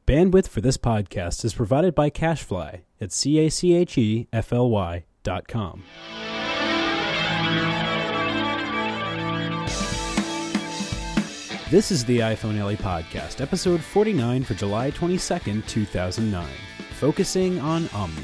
Bandwidth for this podcast is provided by CacheFly at CACHEFLY.com. This is the iPhone LE Podcast, episode 49 for July 22nd, 2009, focusing on Omni.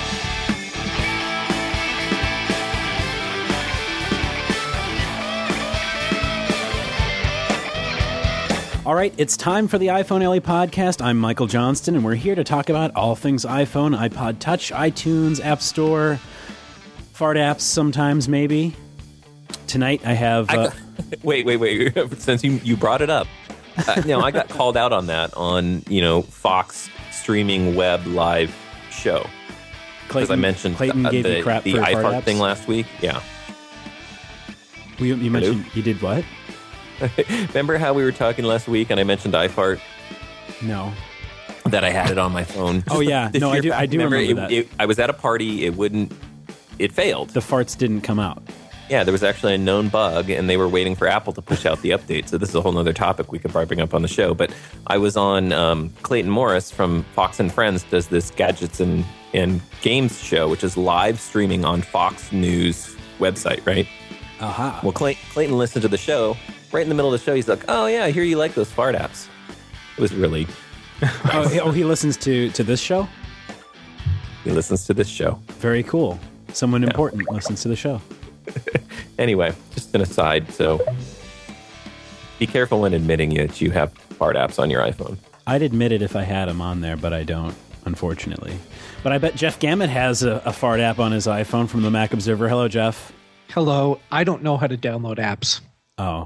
All right, it's time for the iPhone LE Podcast. I'm Michael Johnston, and we're here to talk about all things iPhone, iPod Touch, iTunes, App Store, fart apps sometimes, maybe. Tonight I have... Wait. Since you brought it up, I got called out on that on, Fox streaming web live show. Because I mentioned Clayton gave you crap the for fart iPhart apps? thing last week. Yeah. You mentioned you did what? Remember how we were talking last week and I mentioned iFart? No. That I had it on my phone. Oh, yeah. No, I do remember that. I was at a party. It failed. The farts didn't come out. Yeah, there was actually a known bug, and they were waiting for Apple to push out the update. So this is a whole other topic we could probably bring up on the show. But I was on Clayton Morris from Fox and Friends does this gadgets and games show, which is live streaming on Fox News website, right? Aha. Well, Clayton listened to the show. Right in the middle of the show, he's like, "Oh yeah, I hear you like those fart apps." It was really. He listens to this show? He listens to this show. Very cool. Someone important listens to the show. Anyway, just an aside. So, be careful when admitting that you have fart apps on your iPhone. I'd admit it if I had them on there, but I don't, unfortunately. But I bet Jeff Gamet has a fart app on his iPhone from the Mac Observer. Hello, Jeff. Hello. I don't know how to download apps. Oh.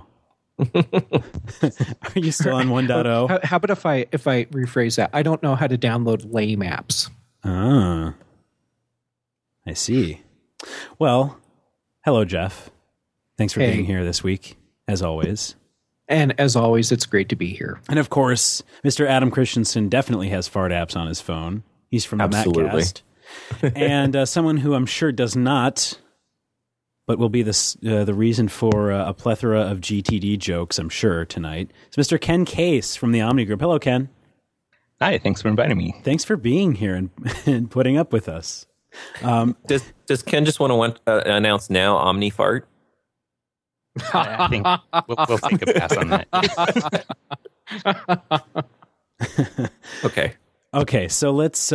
Are you still on 1.0? How about if I rephrase that? I don't know how to download lame apps. Ah. I see. Well, hello, Jeff. Thanks for being here this week, as always. And as always, it's great to be here. And of course, Mr. Adam Christensen definitely has fart apps on his phone. He's from the Maccast. And someone who I'm sure does not, but will be the reason for a plethora of GTD jokes, I'm sure, tonight, is Mr. Ken Case from the Omni Group. Hello, Ken. Hi, thanks for inviting me. Thanks for being here and putting up with us. Does Ken just want to announce now Omni Fart? I think we'll take a pass on that. Okay. So let's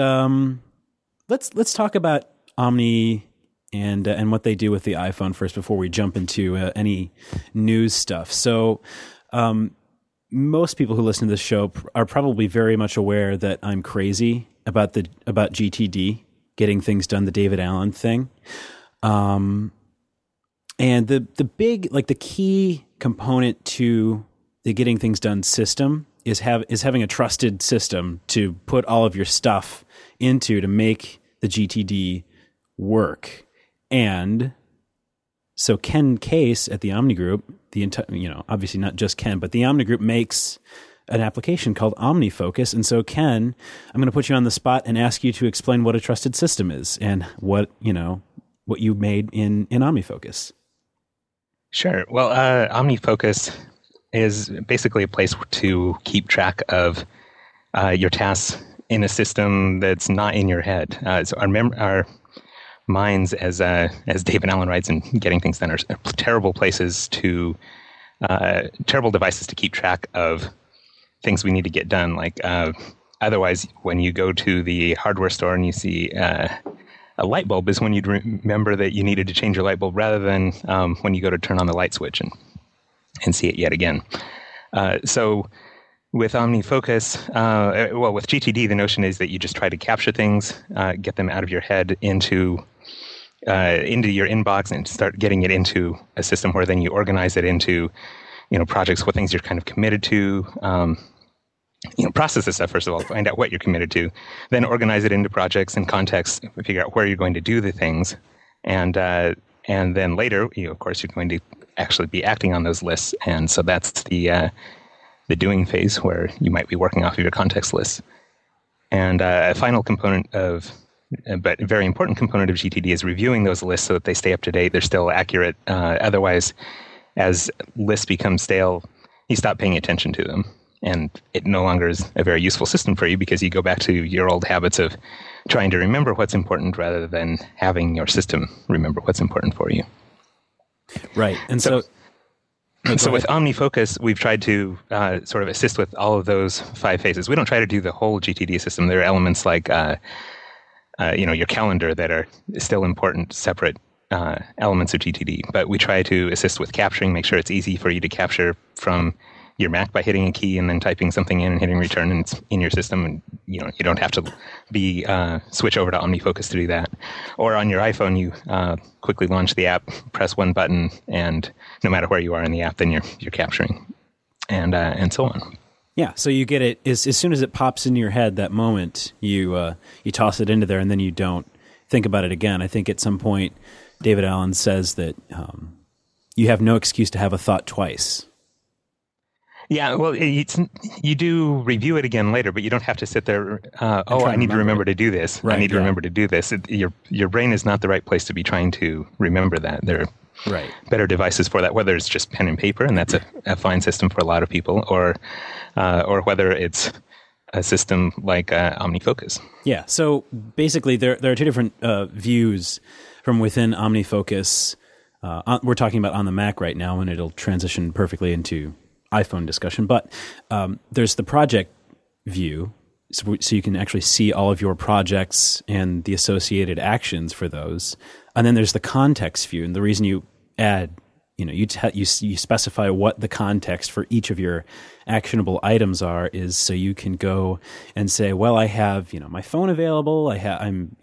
talk about Omni and what they do with the iPhone first before we jump into any news stuff. So most people who listen to this show are probably very much aware that I'm crazy about GTD, getting things done, the David Allen thing. And the big, the key component to the getting things done system is having a trusted system to put all of your stuff into to make the GTD work. And so Ken Case at the Omni Group, obviously not just Ken, but the Omni Group makes an application called OmniFocus. And so Ken, I'm going to put you on the spot and ask you to explain what a trusted system is and what you made in OmniFocus. Sure. Well, OmniFocus is basically a place to keep track of your tasks in a system that's not in your head. So our minds, as David Allen writes in Getting Things Done, are terrible places terrible devices to keep track of things we need to get done. Otherwise, when you go to the hardware store and you see a light bulb is when you'd remember that you needed to change your light bulb rather than when you go to turn on the light switch and see it yet again. So with OmniFocus, with GTD, the notion is that you just try to capture things, get them out of your head into your inbox and start getting it into a system where then you organize it into, projects, what things you're kind of committed to, process this stuff, first of all, find out what you're committed to, then organize it into projects and contexts, figure out where you're going to do the things. And then later, of course, you're going to actually be acting on those lists. And so that's the doing phase where you might be working off of your context lists. And a final component but a very important component of GTD is reviewing those lists so that they stay up to date, they're still accurate. Otherwise, as lists become stale, you stop paying attention to them. and it no longer is a very useful system for you because you go back to your old habits of trying to remember what's important rather than having your system remember what's important for you. Right. And so with OmniFocus, we've tried to sort of assist with all of those 5 phases. We don't try to do the whole GTD system. There are elements like your calendar that are still important, separate elements of GTD. But we try to assist with capturing, make sure it's easy for you to capture from your Mac by hitting a key and then typing something in and hitting return, and it's in your system, and you don't have to be switch over to OmniFocus to do that. Or on your iPhone, you quickly launch the app, press one button, and no matter where you are in the app, then you're capturing, and so on. Yeah, so you get it as soon as it pops into your head. That moment, you toss it into there, and then you don't think about it again. I think at some point, David Allen says that you have no excuse to have a thought twice. Yeah, well, you do review it again later, but you don't have to sit there. I need to remember to do this. Right, I need to remember to do this. Your brain is not the right place to be trying to remember that. There are better devices for that. Whether it's just pen and paper, and that's a fine system for a lot of people, or whether it's a system like OmniFocus. Yeah. So basically, there are 2 different views from within OmniFocus. We're talking about on the Mac right now, and it'll transition perfectly into iPhone discussion, but there's the project view, so you can actually see all of your projects and the associated actions for those. And then there's the context view, and the reason you add, you specify what the context for each of your actionable items are is so you can go and say, well, I have my phone available, I'm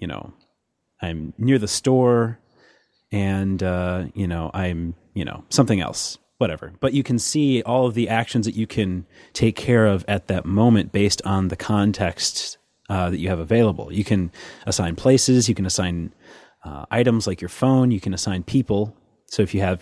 near the store, and I'm something else. Whatever. But you can see all of the actions that you can take care of at that moment based on the context that you have available. You can assign places, you can assign items like your phone, you can assign people. So if you have,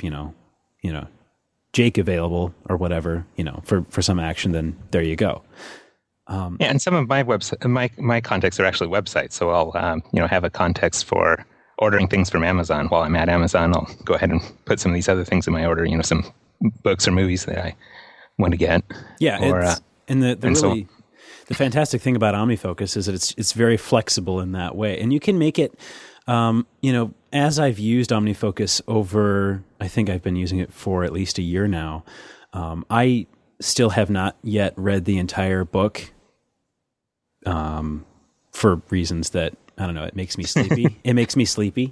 Jake available or whatever, for some action, then there you go. And some of my my contexts are actually websites. So I'll have a context for ordering things from Amazon. While I'm at Amazon, I'll go ahead and put some of these other things in my order, some books or movies that I want to get. Yeah, the fantastic thing about OmniFocus is that it's very flexible in that way, and you can make it. As I've used OmniFocus over, I think I've been using it for at least a year now. I still have not yet read the entire book, for reasons that I don't know. It makes me sleepy.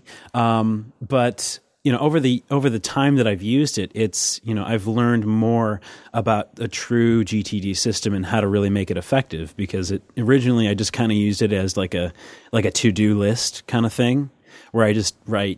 But over the time that I've used it, it's, I've learned more about a true GTD system and how to really make it effective, because originally I just kind of used it as like a to-do list kind of thing where I just write,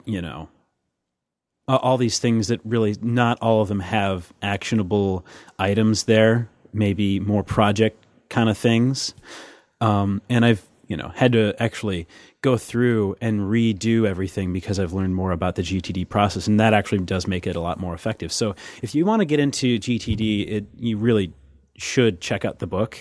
all these things that really not all of them have actionable items there, maybe more project kind of things. And I've, had to actually go through and redo everything because I've learned more about the GTD process, and that actually does make it a lot more effective. So if you want to get into GTD, you really should check out the book.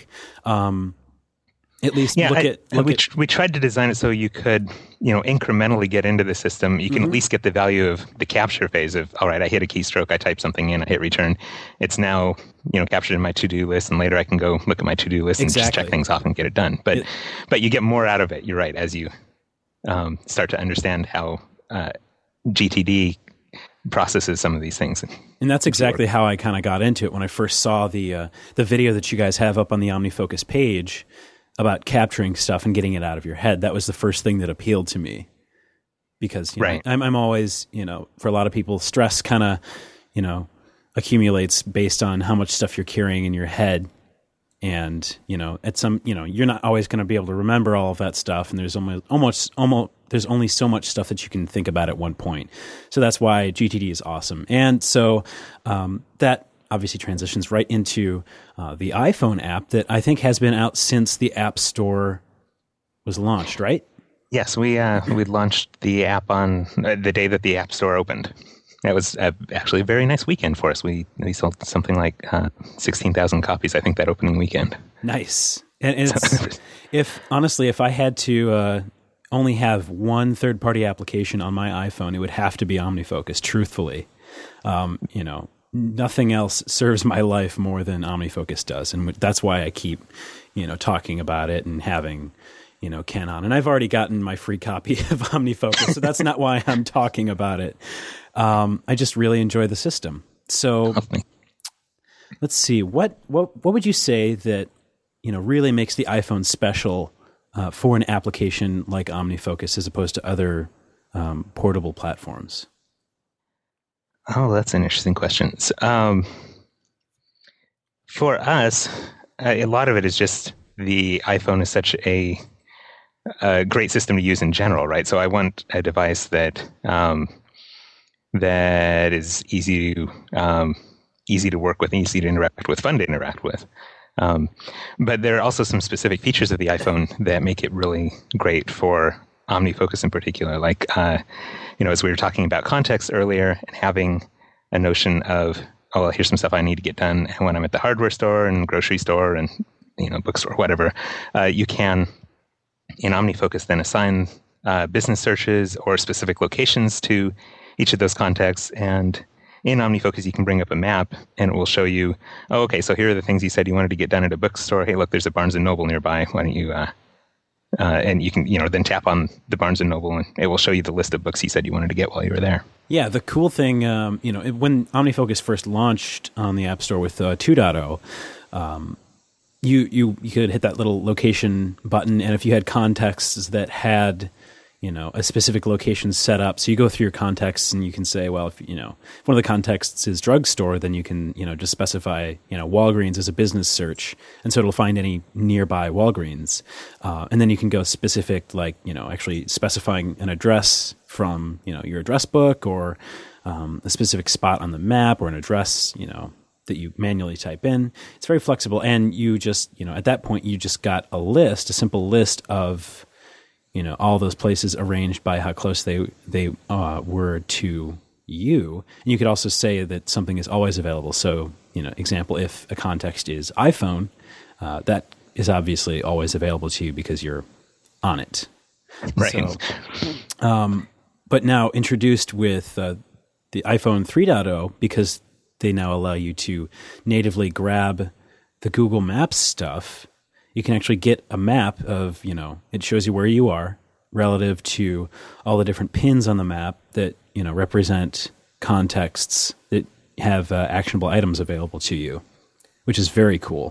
At least we tried to design it so you could, incrementally get into the system. You can at least get the value of the capture phase of, all right, I hit a keystroke, I type something in, I hit return. It's now, captured in my to-do list, and later I can go look at my to-do list and just check things off and get it done. But you get more out of it, you're right, as you start to understand how GTD processes some of these things. And that's exactly how I kind of got into it when I first saw the video that you guys have up on the OmniFocus page about capturing stuff and getting it out of your head. That was the first thing that appealed to me, because I'm always, for a lot of people, stress kind of, accumulates based on how much stuff you're carrying in your head. And, at some, you're not always going to be able to remember all of that stuff. And there's almost there's only so much stuff that you can think about at one point. So that's why GTD is awesome. And so that obviously transitions right into the iPhone app that I think has been out since the App Store was launched, right? Yes, we launched the app on the day that the App Store opened. That was actually a very nice weekend for us. We sold something like 16,000 copies, I think, that opening weekend. Nice. And it's, if I had to only have one third-party application on my iPhone, it would have to be OmniFocus, truthfully. nothing else serves my life more than OmniFocus does. And that's why I keep, talking about it and having, Ken on. And I've already gotten my free copy of OmniFocus, so that's not why I'm talking about it. I just really enjoy the system. So let's see, what would you say that, really makes the iPhone special for an application like OmniFocus as opposed to other portable platforms? Oh, that's an interesting question. For us, a lot of it is just the iPhone is such a great system to use in general, right? So I want a device that that is easy to work with, easy to interact with, fun to interact with. But there are also some specific features of the iPhone that make it really great for OmniFocus in particular. Like, as we were talking about context earlier, and having a notion of, oh, well, here's some stuff I need to get done when I'm at the hardware store and grocery store and bookstore, whatever. You can, in OmniFocus, then assign business searches or specific locations to each of those contexts. And in OmniFocus, you can bring up a map and it will show you, oh, okay, so here are the things you said you wanted to get done at a bookstore. Hey, look, there's a Barnes & Noble nearby. Why don't you, and you can, then tap on the Barnes & Noble and it will show you the list of books you said you wanted to get while you were there. Yeah, the cool thing, when OmniFocus first launched on the App Store with 2.0, you could hit that little location button, and if you had contexts that had a specific location set up, so you go through your contexts and you can say, well, if one of the contexts is drugstore, then you can just specify Walgreens as a business search, and so it'll find any nearby Walgreens, and then you can go specific, like actually specifying an address from your address book, or a specific spot on the map, or an address that you manually type in. It's very flexible, and you just at that point you just got a simple list of all those places arranged by how close they were to you. And you could also say that something is always available. So, example, if a context is iPhone, that is obviously always available to you because you're on it. Right. So, but now introduced with the iPhone 3.0, because they now allow you to natively grab the Google Maps stuff, you can actually get a map of, it shows you where you are relative to all the different pins on the map that, represent contexts that have actionable items available to you, which is very cool.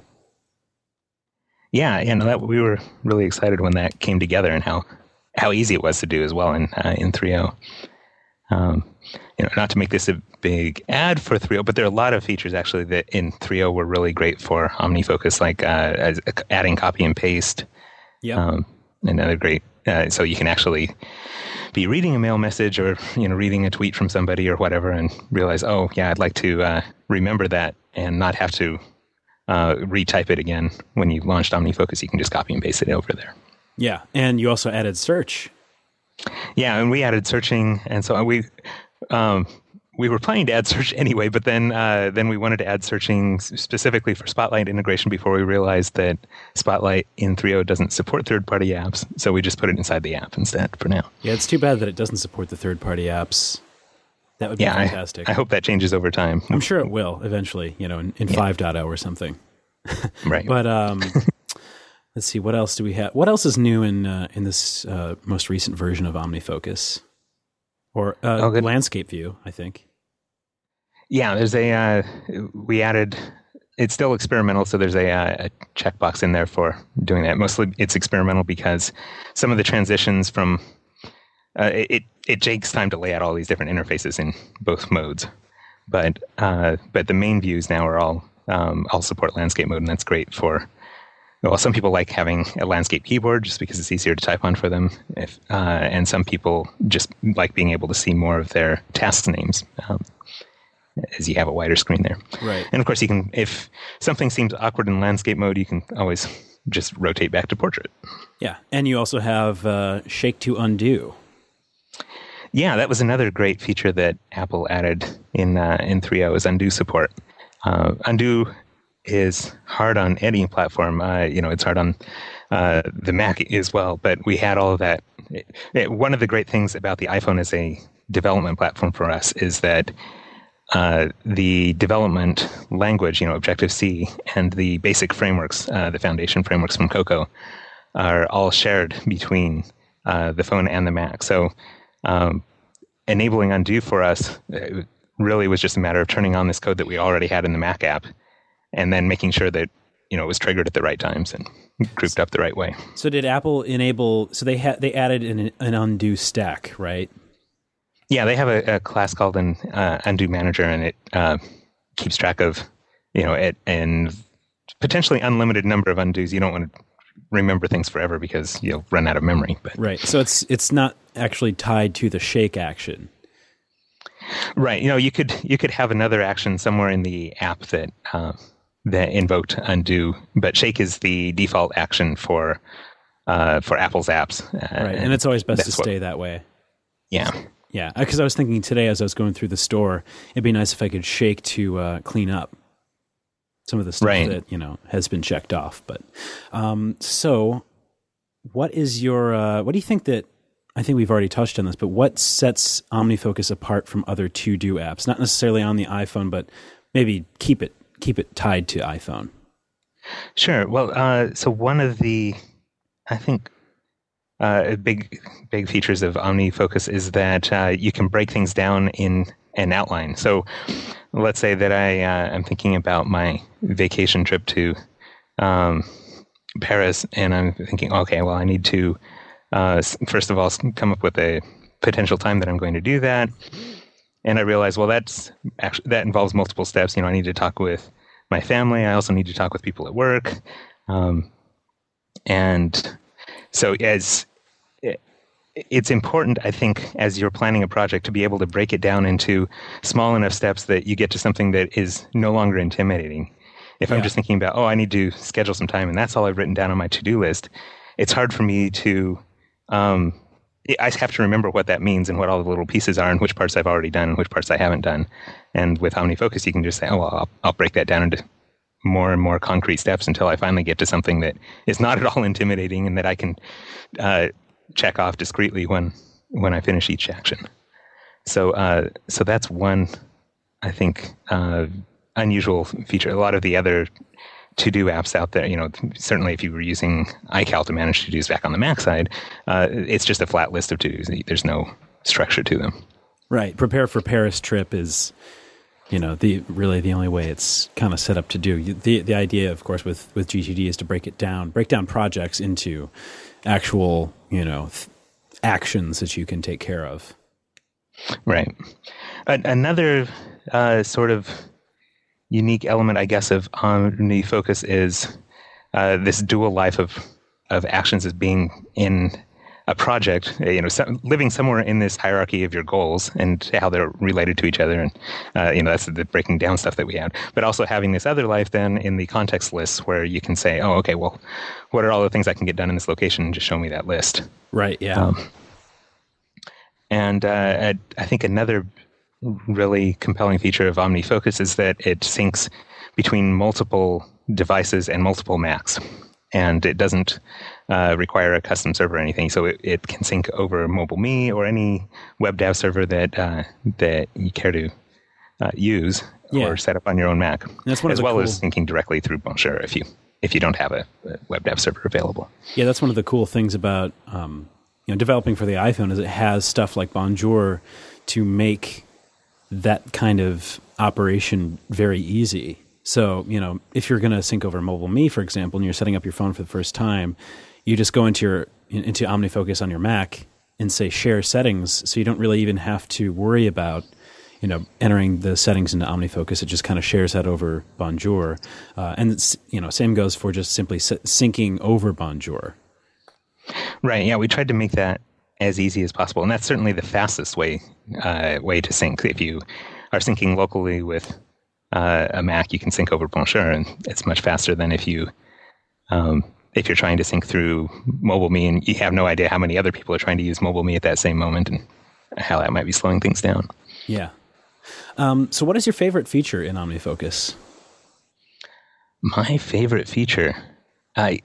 Yeah, that we were really excited when that came together, and how easy it was to do as well in 3.0. Not to make this a big ad for 3.0, but there are a lot of features actually that in 3.0 were really great for OmniFocus, like adding copy and paste. Yeah. Another great, so you can actually be reading a mail message or reading a tweet from somebody or whatever, and realize, oh yeah, I'd like to remember that and not have to retype it again. When you launched OmniFocus, you can just copy and paste it over there. Yeah, and you also added search. Yeah, and we added searching, and so we were planning to add search anyway, but then we wanted to add searching specifically for Spotlight integration before we realized that Spotlight in 3.0 doesn't support third-party apps, so we just put it inside the app instead for now. Yeah, it's too bad that it doesn't support the third-party apps. That would be fantastic. I hope that changes over time. I'm sure it will eventually, in 5.0 or something. Right. But let's see, what else do we have? What else is new in this most recent version of OmniFocus? Or Landscape View, I think. Yeah, there's we added, it's still experimental, so there's a checkbox in there for doing that. Mostly it's experimental because some of the transitions from, it takes time to lay out all these different interfaces in both modes. But the main views now are all support landscape mode, and that's great for, well, some people like having a landscape keyboard just because it's easier to type on for them. And some people just like being able to see more of their task names as you have a wider screen there. Right. And of course, you can, if something seems awkward in landscape mode, you can always just rotate back to portrait. Yeah. And you also have Shake to Undo. Yeah, that was another great feature that Apple added in 3.0 is undo support. Undo is hard on any platform. It's hard on the Mac as well, but we had all of that. One of the great things about the iPhone as a development platform for us is that the development language, Objective-C, and the basic frameworks, the foundation frameworks from Cocoa, are all shared between the phone and the Mac. So enabling undo for us really was just a matter of turning on this code that we already had in the Mac app, and then making sure that it was triggered at the right times and grouped up the right way. So did Apple enable? So they added an undo stack, right? Yeah, they have a class called an undo manager, and it keeps track of it and potentially unlimited number of undos. You don't want to remember things forever because you'll run out of memory. But. Right. So it's not actually tied to the shake action. Right. You could have another action somewhere in the app that invoked undo, but shake is the default action for Apple's apps. Right, and it's always best to stay that way. Yeah. Yeah, because I was thinking today as I was going through the store, it'd be nice if I could shake to clean up some of the stuff that has been checked off. But so, what is your? What do you think that? I think we've already touched on this, but what sets OmniFocus apart from other to-do apps? Not necessarily on the iPhone, but maybe keep it tied to iPhone. Sure. Well, so one of the, I think, big features of OmniFocus is that you can break things down in an outline. So let's say that I'm thinking about my vacation trip to Paris, and I'm thinking, okay, well, I need to first of all come up with a potential time that I'm going to do that. And I realize, well, that involves multiple steps. I need to talk with my family. I also need to talk with people at work. And so it's important, I think, as you're planning a project to be able to break it down into small enough steps that you get to something that is no longer intimidating. If I'm just thinking about, I need to schedule some time and that's all I've written down on my to-do list, it's hard for me to... I have to remember what that means and what all the little pieces are and which parts I've already done and which parts I haven't done. And with OmniFocus, you can just say, I'll break that down into more and more concrete steps until I finally get to something that is not at all intimidating and that I can check off discreetly when I finish each action. So that's one, I think, unusual feature. A lot of the other to-do apps out there, certainly if you were using iCal to manage to-dos back on the Mac side, it's just a flat list of to-dos. There's no structure to them. Right. Prepare for Paris trip is, the only way it's kind of set up to do. The idea, of course, with GTD is to break down projects into actual, actions that you can take care of. Right. Another sort of unique element, I guess, of OmniFocus is this dual life of actions as being in a project, living somewhere in this hierarchy of your goals and how they're related to each other. And, that's the breaking down stuff that we had. But also having this other life then in the context lists where you can say, okay, well, what are all the things I can get done in this location? And just show me that list. Right, yeah. I think another really compelling feature of OmniFocus is that it syncs between multiple devices and multiple Macs. And it doesn't require a custom server or anything. So it can sync over MobileMe or any web dev server that you care to use or set up on your own Mac. That's one as well as syncing directly through Bonjour if you don't have a web dev server available. Yeah, that's one of the cool things about developing for the iPhone is it has stuff like Bonjour to make that kind of operation very easy. So, if you're going to sync over MobileMe, for example, and you're setting up your phone for the first time, you just go into OmniFocus on your Mac and say share settings. So you don't really even have to worry about, entering the settings into OmniFocus. It just kind of shares that over Bonjour. And same goes for just simply syncing over Bonjour. Right. Yeah. We tried to make that as easy as possible. And that's certainly the fastest way to sync. If you are syncing locally with a Mac, you can sync over Bonjour, and it's much faster than if you're trying to sync through MobileMe and you have no idea how many other people are trying to use MobileMe at that same moment and how that might be slowing things down. Yeah. So what is your favorite feature in OmniFocus? My favorite feature? I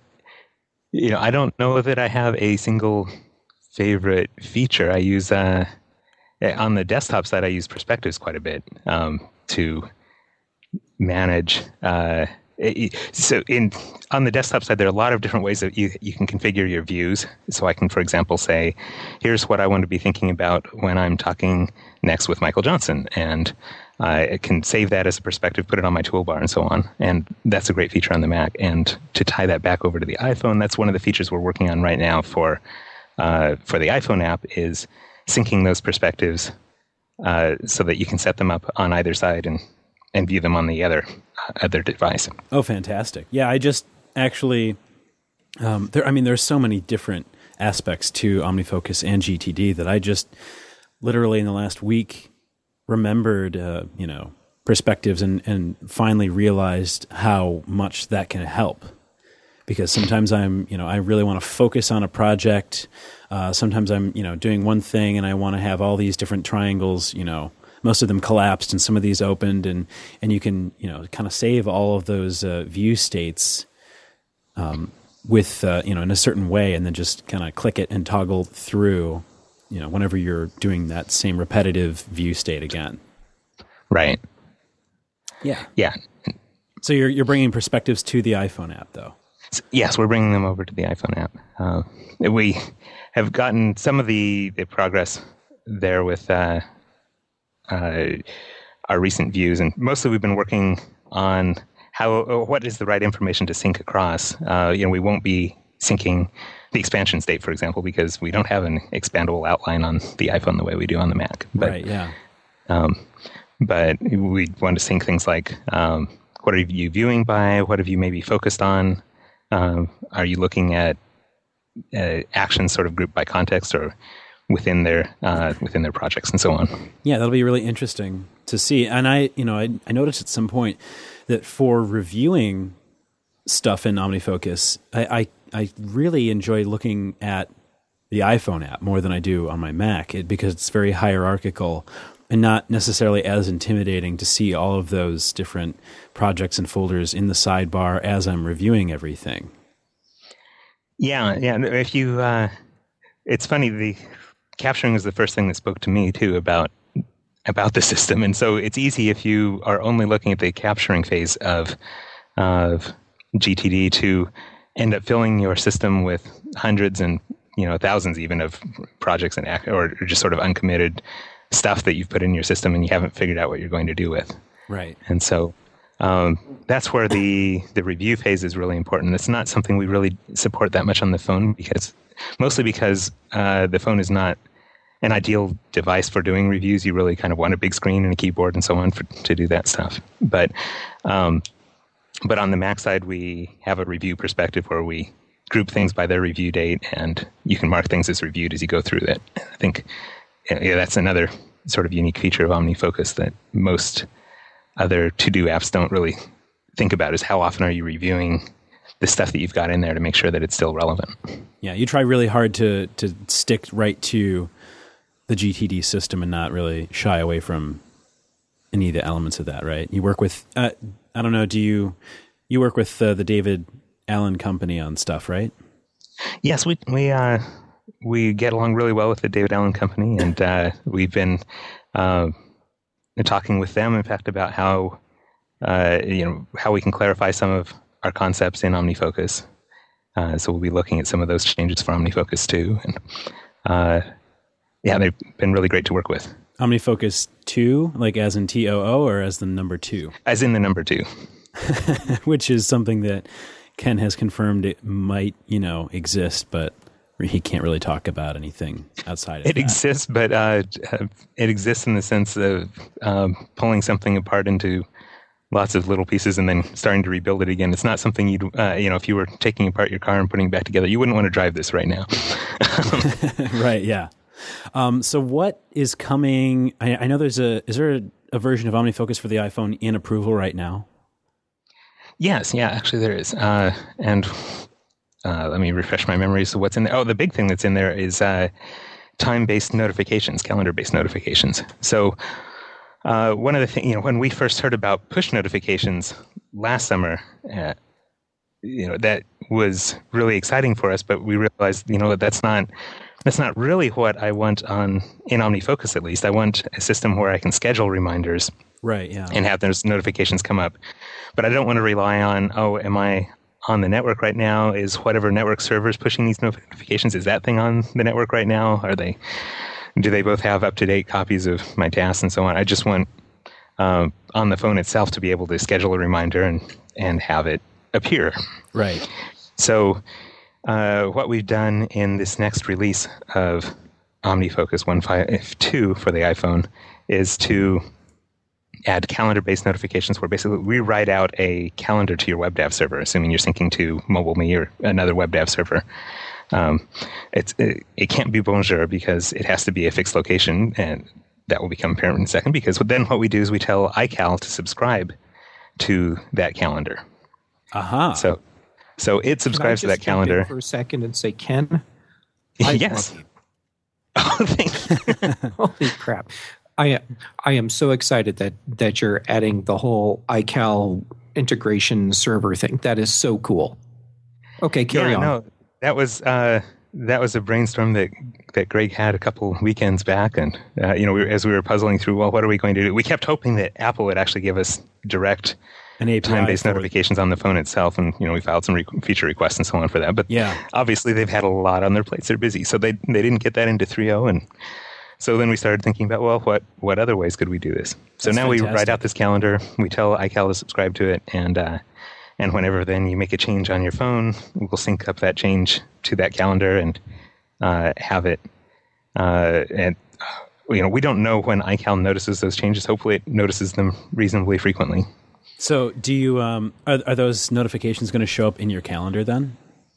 don't know that I have a single favorite feature. I use on the desktop side, I use Perspectives quite a bit to manage. So on the desktop side, there are a lot of different ways that you can configure your views. So I can, for example, say, here's what I want to be thinking about when I'm talking next with Michael Johnson. And I can save that as a perspective, put it on my toolbar, and so on. And that's a great feature on the Mac. And to tie that back over to the iPhone, that's one of the features we're working on right now for the iPhone app, is syncing those perspectives so that you can set them up on either side and view them on the other device. Oh, fantastic. Yeah, I just actually, there's so many different aspects to OmniFocus and GTD that I just literally in the last week remembered, perspectives and finally realized how much that can help. Because sometimes I really want to focus on a project. Sometimes I'm, doing one thing and I want to have all these different triangles, most of them collapsed and some of these opened, and you can, kind of save all of those view states with, in a certain way, and then just kind of click it and toggle through, whenever you're doing that same repetitive view state again. Right. Yeah. Yeah. So you're bringing perspectives to the iPhone app, though. Yes, we're bringing them over to the iPhone app. We have gotten some of the progress there with our recent views, and mostly we've been working on what is the right information to sync across. We won't be syncing the expansion state, for example, because we don't have an expandable outline on the iPhone the way we do on the Mac. But, right, yeah. But we want to sync things like what are you viewing by? What have you maybe focused on? Are you looking at actions sort of grouped by context or within their projects and so on? Yeah, that'll be really interesting to see. And I noticed at some point that for reviewing stuff in OmniFocus, I really enjoy looking at the iPhone app more than I do on my Mac, because it's very hierarchical and not necessarily as intimidating to see all of those different projects and folders in the sidebar as I'm reviewing everything. Yeah. If you, it's funny, the capturing was the first thing that spoke to me too about the system, and so it's easy if you are only looking at the capturing phase of GTD to end up filling your system with hundreds and thousands even of projects or just sort of uncommitted stuff that you've put in your system and you haven't figured out what you're going to do with. Right. And so that's where the review phase is really important. It's not something we really support that much on the phone, mostly because the phone is not an ideal device for doing reviews. You really kind of want a big screen and a keyboard and so on to do that stuff. But on the Mac side, we have a review perspective where we group things by their review date, and you can mark things as reviewed as you go through that. I think that's another sort of unique feature of OmniFocus that most other to-do apps don't really think about, is how often are you reviewing the stuff that you've got in there to make sure that it's still relevant. Yeah, you try really hard to stick right to the GTD system and not really shy away from any of the elements of that, right? You work with, I don't know, you work with the David Allen Company on stuff, right? Yes, we get along really well with the David Allen Company, and we've been talking with them, in fact, about how we can clarify some of our concepts in OmniFocus. So we'll be looking at some of those changes for OmniFocus too, and they've been really great to work with. OmniFocus 2, like as in TOO, or as the number 2? As in the number 2. Which is something that Ken has confirmed it might, exist, but he can't really talk about anything outside of it. It exists, but it exists in the sense of pulling something apart into lots of little pieces and then starting to rebuild it again. It's not something you'd, if you were taking apart your car and putting it back together, you wouldn't want to drive this right now. Right, yeah. So what is coming? I know is there a version of OmniFocus for the iPhone in approval right now? Yes, yeah, actually there is. And let me refresh my memory. So what's in there? Oh, the big thing that's in there is time-based notifications, calendar-based notifications. So one of the things, when we first heard about push notifications last summer, that was really exciting for us, but we realized, that's not really what I want in OmniFocus, at least. I want a system where I can schedule reminders, right? Yeah, and have those notifications come up. But I don't want to rely on, am I on the network right now? Is whatever network server is pushing these notifications, is that thing on the network right now? Do they both have up-to-date copies of my tasks and so on? I just want on the phone itself to be able to schedule a reminder and have it appear. Right. So what we've done in this next release of OmniFocus 1.5.2 for the iPhone is to add calendar-based notifications where basically we write out a calendar to your WebDAV server, assuming you're syncing to MobileMe or another WebDAV server. It can't be Bonjour because it has to be a fixed location, and that will become apparent in a second, because then what we do is we tell iCal to subscribe to that calendar. Aha. So it subscribes to that calendar. For a second and say, Ken? Yes. Oh, thank you. Holy crap. I am so excited that you're adding the whole iCal integration server thing. That is so cool. Okay, carry on. No, that was a brainstorm that Greg had a couple weekends back, and as we were puzzling through, well, what are we going to do? We kept hoping that Apple would actually give us direct time-based notifications on the phone itself, and we filed some feature requests and so on for that. But obviously they've had a lot on their plates; they're busy, so they didn't get that into 3.0, and so then we started thinking about, well, what other ways could we do this? So now we write out this calendar, we tell iCal to subscribe to it, and whenever then you make a change on your phone, we'll sync up that change to that calendar and have it. And we don't know when iCal notices those changes. Hopefully, it notices them reasonably frequently. So, do you are those notifications going to show up in your calendar then?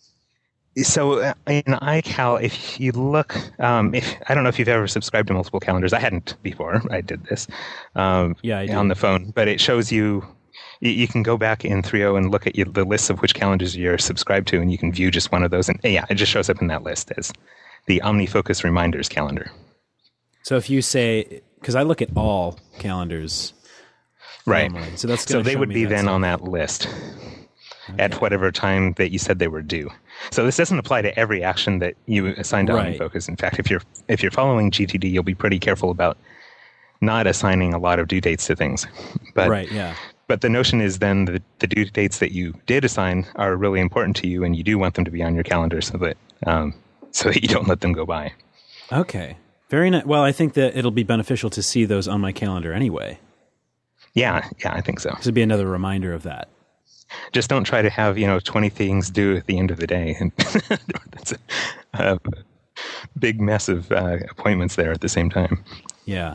So in iCal, if you look, I don't know if you've ever subscribed to multiple calendars. I hadn't before. I did this. I did. On the phone, but it shows you. You can go back in 3.0 and look at the lists of which calendars you're subscribed to, and you can view just one of those. And it just shows up in that list as the OmniFocus Reminders calendar. So if you say, because I look at all calendars, right? Normally, so that's so they would be then on that list at whatever time that you said they were due. So this doesn't apply to every action that you assign to OmniFocus. In fact, if you're following GTD, you'll be pretty careful about not assigning a lot of due dates to things. But, But the notion is then the due dates that you did assign are really important to you, and you do want them to be on your calendar so that you don't let them go by. Okay. Very nice. Well, I think that it'll be beneficial to see those on my calendar anyway. Yeah, I think so. This would be another reminder of that. Just don't try to have 20 things due at the end of the day, and that's a big mess of appointments there at the same time. Yeah.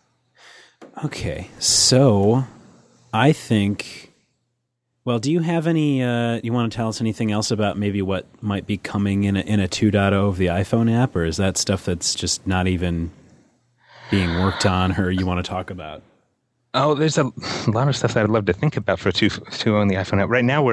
Okay, so I think. Well, do you have any? You want to tell us anything else about maybe what might be coming in a 2.0 of the iPhone app, or is that stuff that's just not even being worked on, or you want to talk about? Oh, there's a lot of stuff that I'd love to think about for 2.0 on the iPhone app. Right now,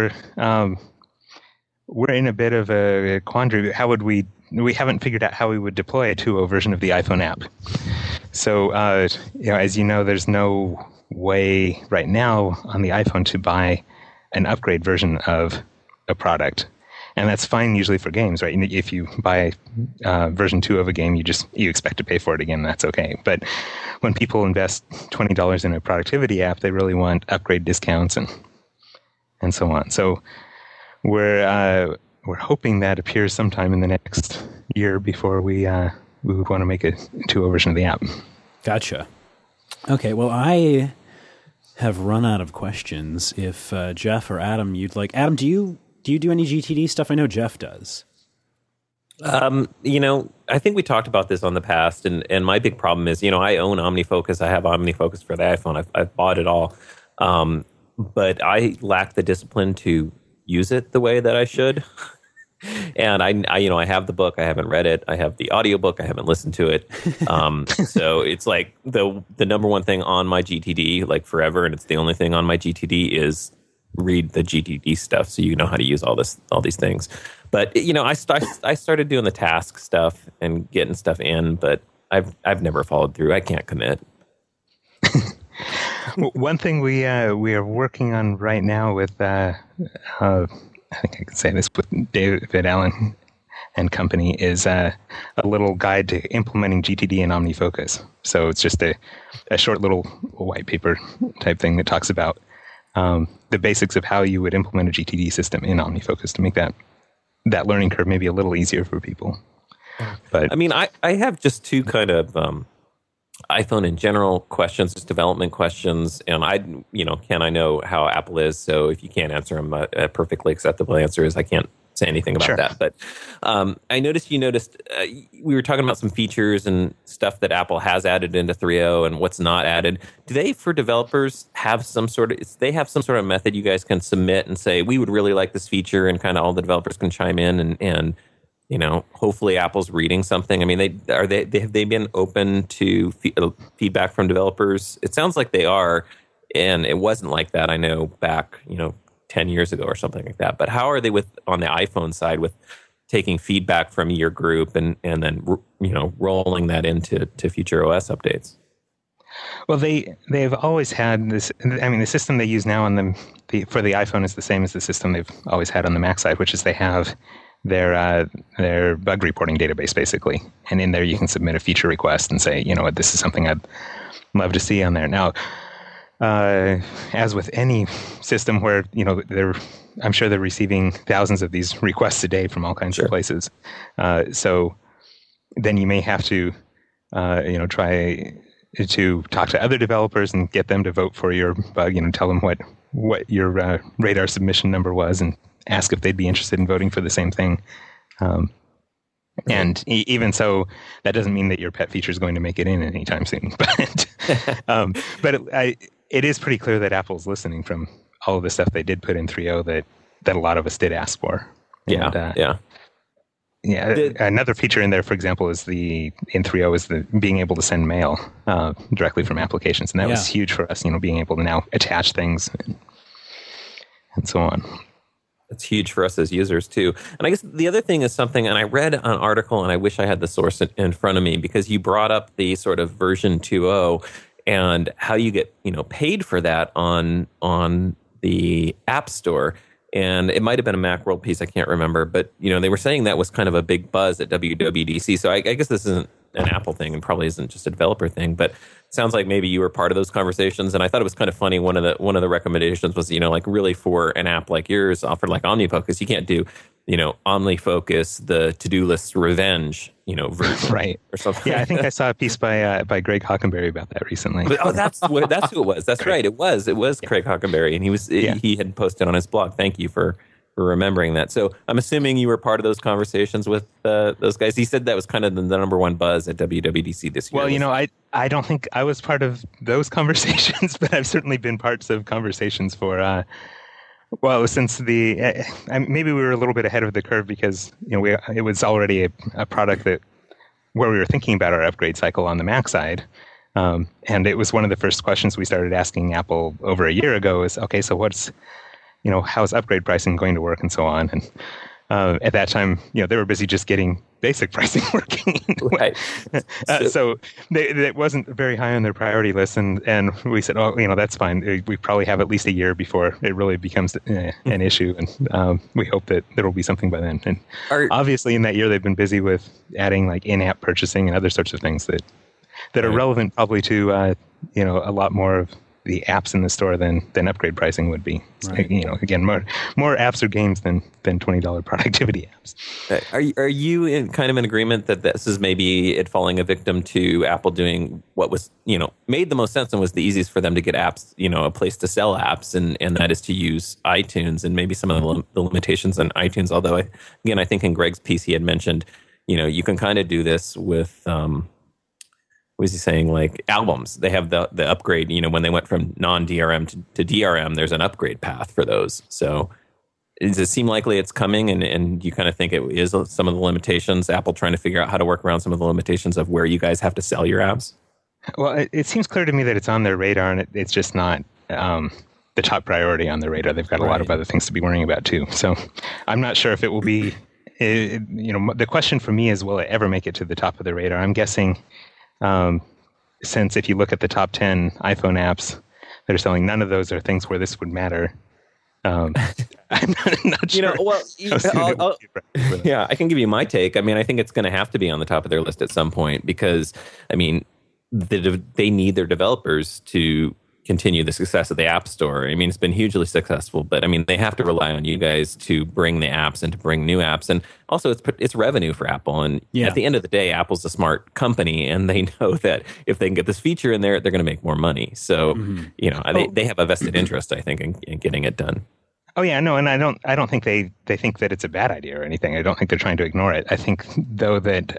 we're in a bit of a quandary. How would we haven't figured out how we would deploy a 2.0 version of the iPhone app. So, as you know, there's no way right now on the iPhone to buy an upgrade version of a product. And that's fine usually for games, right? If you buy version 2 of a game, you expect to pay for it again. That's okay. But when people invest $20 in a productivity app, they really want upgrade discounts and so on. So we're hoping that appears sometime in the next year before we want to make a 2.0 version of the app. Gotcha. Okay. Well, I have run out of questions. If Jeff or Adam, you'd like, Adam, do you do any GTD stuff? I know Jeff does. I think we talked about this on the past, and my big problem is, I own OmniFocus. I have OmniFocus for the iPhone. I've bought it all. But I lack the discipline to use it the way that I should. And I have the book. I haven't read it. I have the audiobook. I haven't listened to it. So it's like the number one thing on my GTD, like forever, and it's the only thing on my GTD is read the GTD stuff so you know how to use all these things. But I started doing the task stuff and getting stuff in, but I've never followed through. I can't commit. One thing we are working on right now with I think I can say this with David Allen and company, is a little guide to implementing GTD in OmniFocus. So it's just a short little white paper type thing that talks about the basics of how you would implement a GTD system in OmniFocus to make that learning curve maybe a little easier for people. But I mean, I have just two kind of iPhone in general questions, just development questions. And Ken, I know how Apple is. So if you can't answer them, a perfectly acceptable answer is I can't say anything about that. But I noticed you we were talking about some features and stuff that Apple has added into 3.0 and what's not added. Do they, for developers, have some sort of method you guys can submit and say, we would really like this feature, and kind of all the developers can chime in and hopefully Apple's reading something? I mean, have they been open to feedback from developers? It sounds like they are, and it wasn't like that, I know, back 10 years ago or something like that. But how are they on the iPhone side with taking feedback from your group and then rolling that into future OS updates? Well, they've always had this. I mean, the system they use now for the iPhone is the same as the system they've always had on the Mac side, which is they have their bug reporting database, basically. And in there you can submit a feature request and say, this is something I'd love to see on there. Now, as with any system where, I'm sure they're receiving thousands of these requests a day from all kinds of places. So then you may have to, try to talk to other developers and get them to vote for your bug, tell them what your radar submission number was and ask if they'd be interested in voting for the same thing. And even so, that doesn't mean that your pet feature is going to make it in anytime soon. But it is pretty clear that Apple's listening from all of the stuff they did put in 3.0 that a lot of us did ask for. Yeah. Another feature in there, for example, in 3.0 is the being able to send mail directly from applications, and that was huge for us. Being able to now attach things and so on. It's huge for us as users too. And I guess the other thing is something, and I read an article, and I wish I had the source in front of me, because you brought up the sort of version 2.0 and how you get paid for that on the App Store. And it might have been a Macworld piece, I can't remember, but they were saying that was kind of a big buzz at WWDC. So I guess this isn't an Apple thing and probably isn't just a developer thing, but it sounds like maybe you were part of those conversations. And I thought it was kind of funny. One of the recommendations was, like really for an app like yours offered like OmniFocus, you can't do, OmniFocus, the to-do list revenge, version, right, or something. Yeah, I think I saw a piece by Greg Hockenberry about that recently. But, that's who it was. That's right. It was Craig Hockenberry, and he had posted on his blog. Thank you for remembering that. So I'm assuming you were part of those conversations with those guys. He said that was kind of the number one buzz at WWDC this year. Well, I don't think I was part of those conversations, but I've certainly been parts of conversations for. Since maybe we were a little bit ahead of the curve because it was already a product where we were thinking about our upgrade cycle on the Mac side, and it was one of the first questions we started asking Apple over a year ago. Is okay, so what's how's upgrade pricing going to work and so on? And at that time, they were busy just getting basic pricing working. Right. So it wasn't very high on their priority list. And we said, that's fine. We probably have at least a year before it really becomes an issue. And we hope that there will be something by then. And obviously in that year, they've been busy with adding like in-app purchasing and other sorts of things that are relevant probably to, a lot more of the apps in the store than upgrade pricing would be. Right. Again, more apps or games than $20 productivity apps. Are you in agreement that this is maybe it falling a victim to Apple doing what was made the most sense and was the easiest for them to get apps, a place to sell apps, and that is to use iTunes, and maybe some of the limitations on iTunes. Although I think in Greg's piece he had mentioned you can kind of do this with. What was he saying? Like albums, they have the upgrade. When they went from non-DRM to DRM, there's an upgrade path for those. So, does it seem likely it's coming? And you kind of think it is some of the limitations? Apple trying to figure out how to work around some of the limitations of where you guys have to sell your apps. Well, it seems clear to me that it's on their radar, and it's just not the top priority on their radar. They've got a lot of other things to be worrying about too. So, I'm not sure if it will be. The question for me is, will it ever make it to the top of the radar? I'm guessing. Since if you look at the top 10 iPhone apps that are selling, none of those are things where this would matter. I'm not sure. Yeah, I can give you my take. I mean, I think it's going to have to be on the top of their list at some point because, I mean, they need their developers to continue the success of the App Store. I mean, it's been hugely successful, but I mean, they have to rely on you guys to bring the apps and to bring new apps. And also, it's revenue for Apple. And at the end of the day, Apple's a smart company, and they know that if they can get this feature in there, they're going to make more money. So, they have a vested interest, I think, in getting it done. Oh yeah, no, and I don't think they think that it's a bad idea or anything. I don't think they're trying to ignore it. I think though that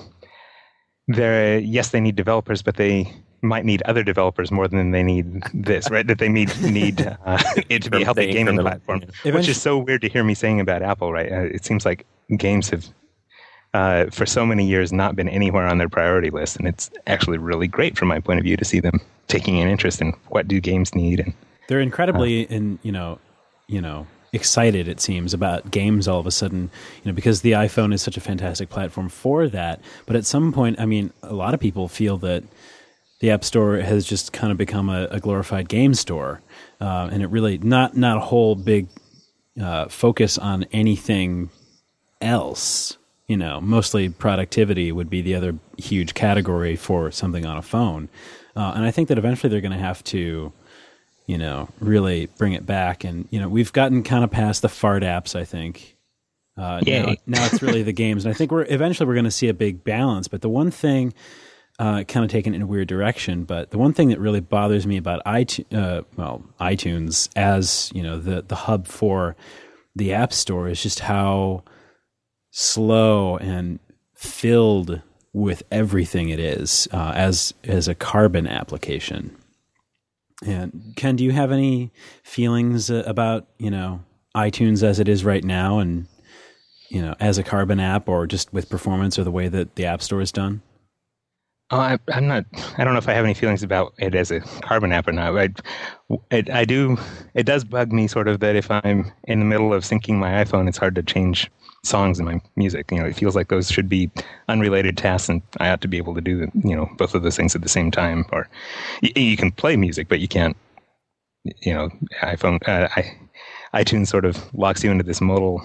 they need developers, but they might need other developers more than they need this, right? That they need it to be a healthy gaming platform, which is so weird to hear me saying about Apple, right? It seems like games have, for so many years, not been anywhere on their priority list, and it's actually really great from my point of view to see them taking an interest in what do games need. And they're incredibly, excited, it seems, about games all of a sudden, because the iPhone is such a fantastic platform for that. But at some point, I mean, a lot of people feel that the App Store has just kind of become a glorified game store, and it really not a whole big focus on anything else. Mostly productivity would be the other huge category for something on a phone, and I think that eventually they're going to have to, really bring it back. And we've gotten kind of past the fart apps, I think. Now it's really the games, and I think we're going to see a big balance. But the one thing. Kind of taken in a weird direction, but the one thing that really bothers me about iTunes as the hub for the App Store is just how slow and filled with everything it is as a Carbon application. And Ken, do you have any feelings about iTunes as it is right now, and as a Carbon app, or just with performance or the way that the App Store is done? Oh, I'm not. I don't know if I have any feelings about it as a Carbon app or not. I do. It does bug me sort of that if I'm in the middle of syncing my iPhone, it's hard to change songs in my music. It feels like those should be unrelated tasks, and I ought to be able to do both of those things at the same time. Or you can play music, but you can't. iTunes sort of locks you into this modal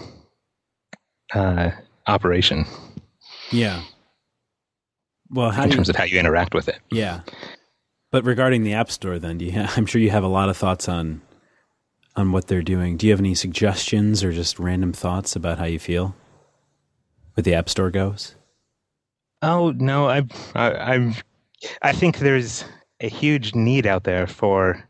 operation. Yeah. Well, in terms of how you interact with it. Yeah. But regarding the App Store, then, I'm sure you have a lot of thoughts on what they're doing. Do you have any suggestions or just random thoughts about how you feel with the App Store goes? Oh no, I think there's a huge need out there for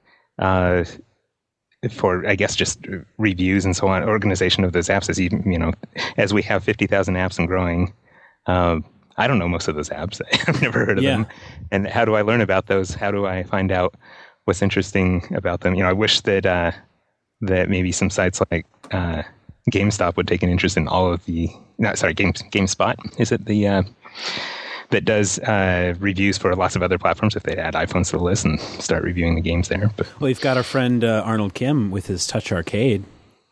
I guess just reviews and so on, organization of those apps. As we have 50,000 apps and growing. I don't know most of those apps. I've never heard of them. And how do I learn about those? How do I find out what's interesting about them? I wish that that maybe some sites like GameStop would take an interest in all of the. No, sorry, GameSpot. Is it the that does reviews for lots of other platforms? If they'd add iPhones to the list and start reviewing the games there. But, well, you've got our friend Arnold Kim with his Touch Arcade.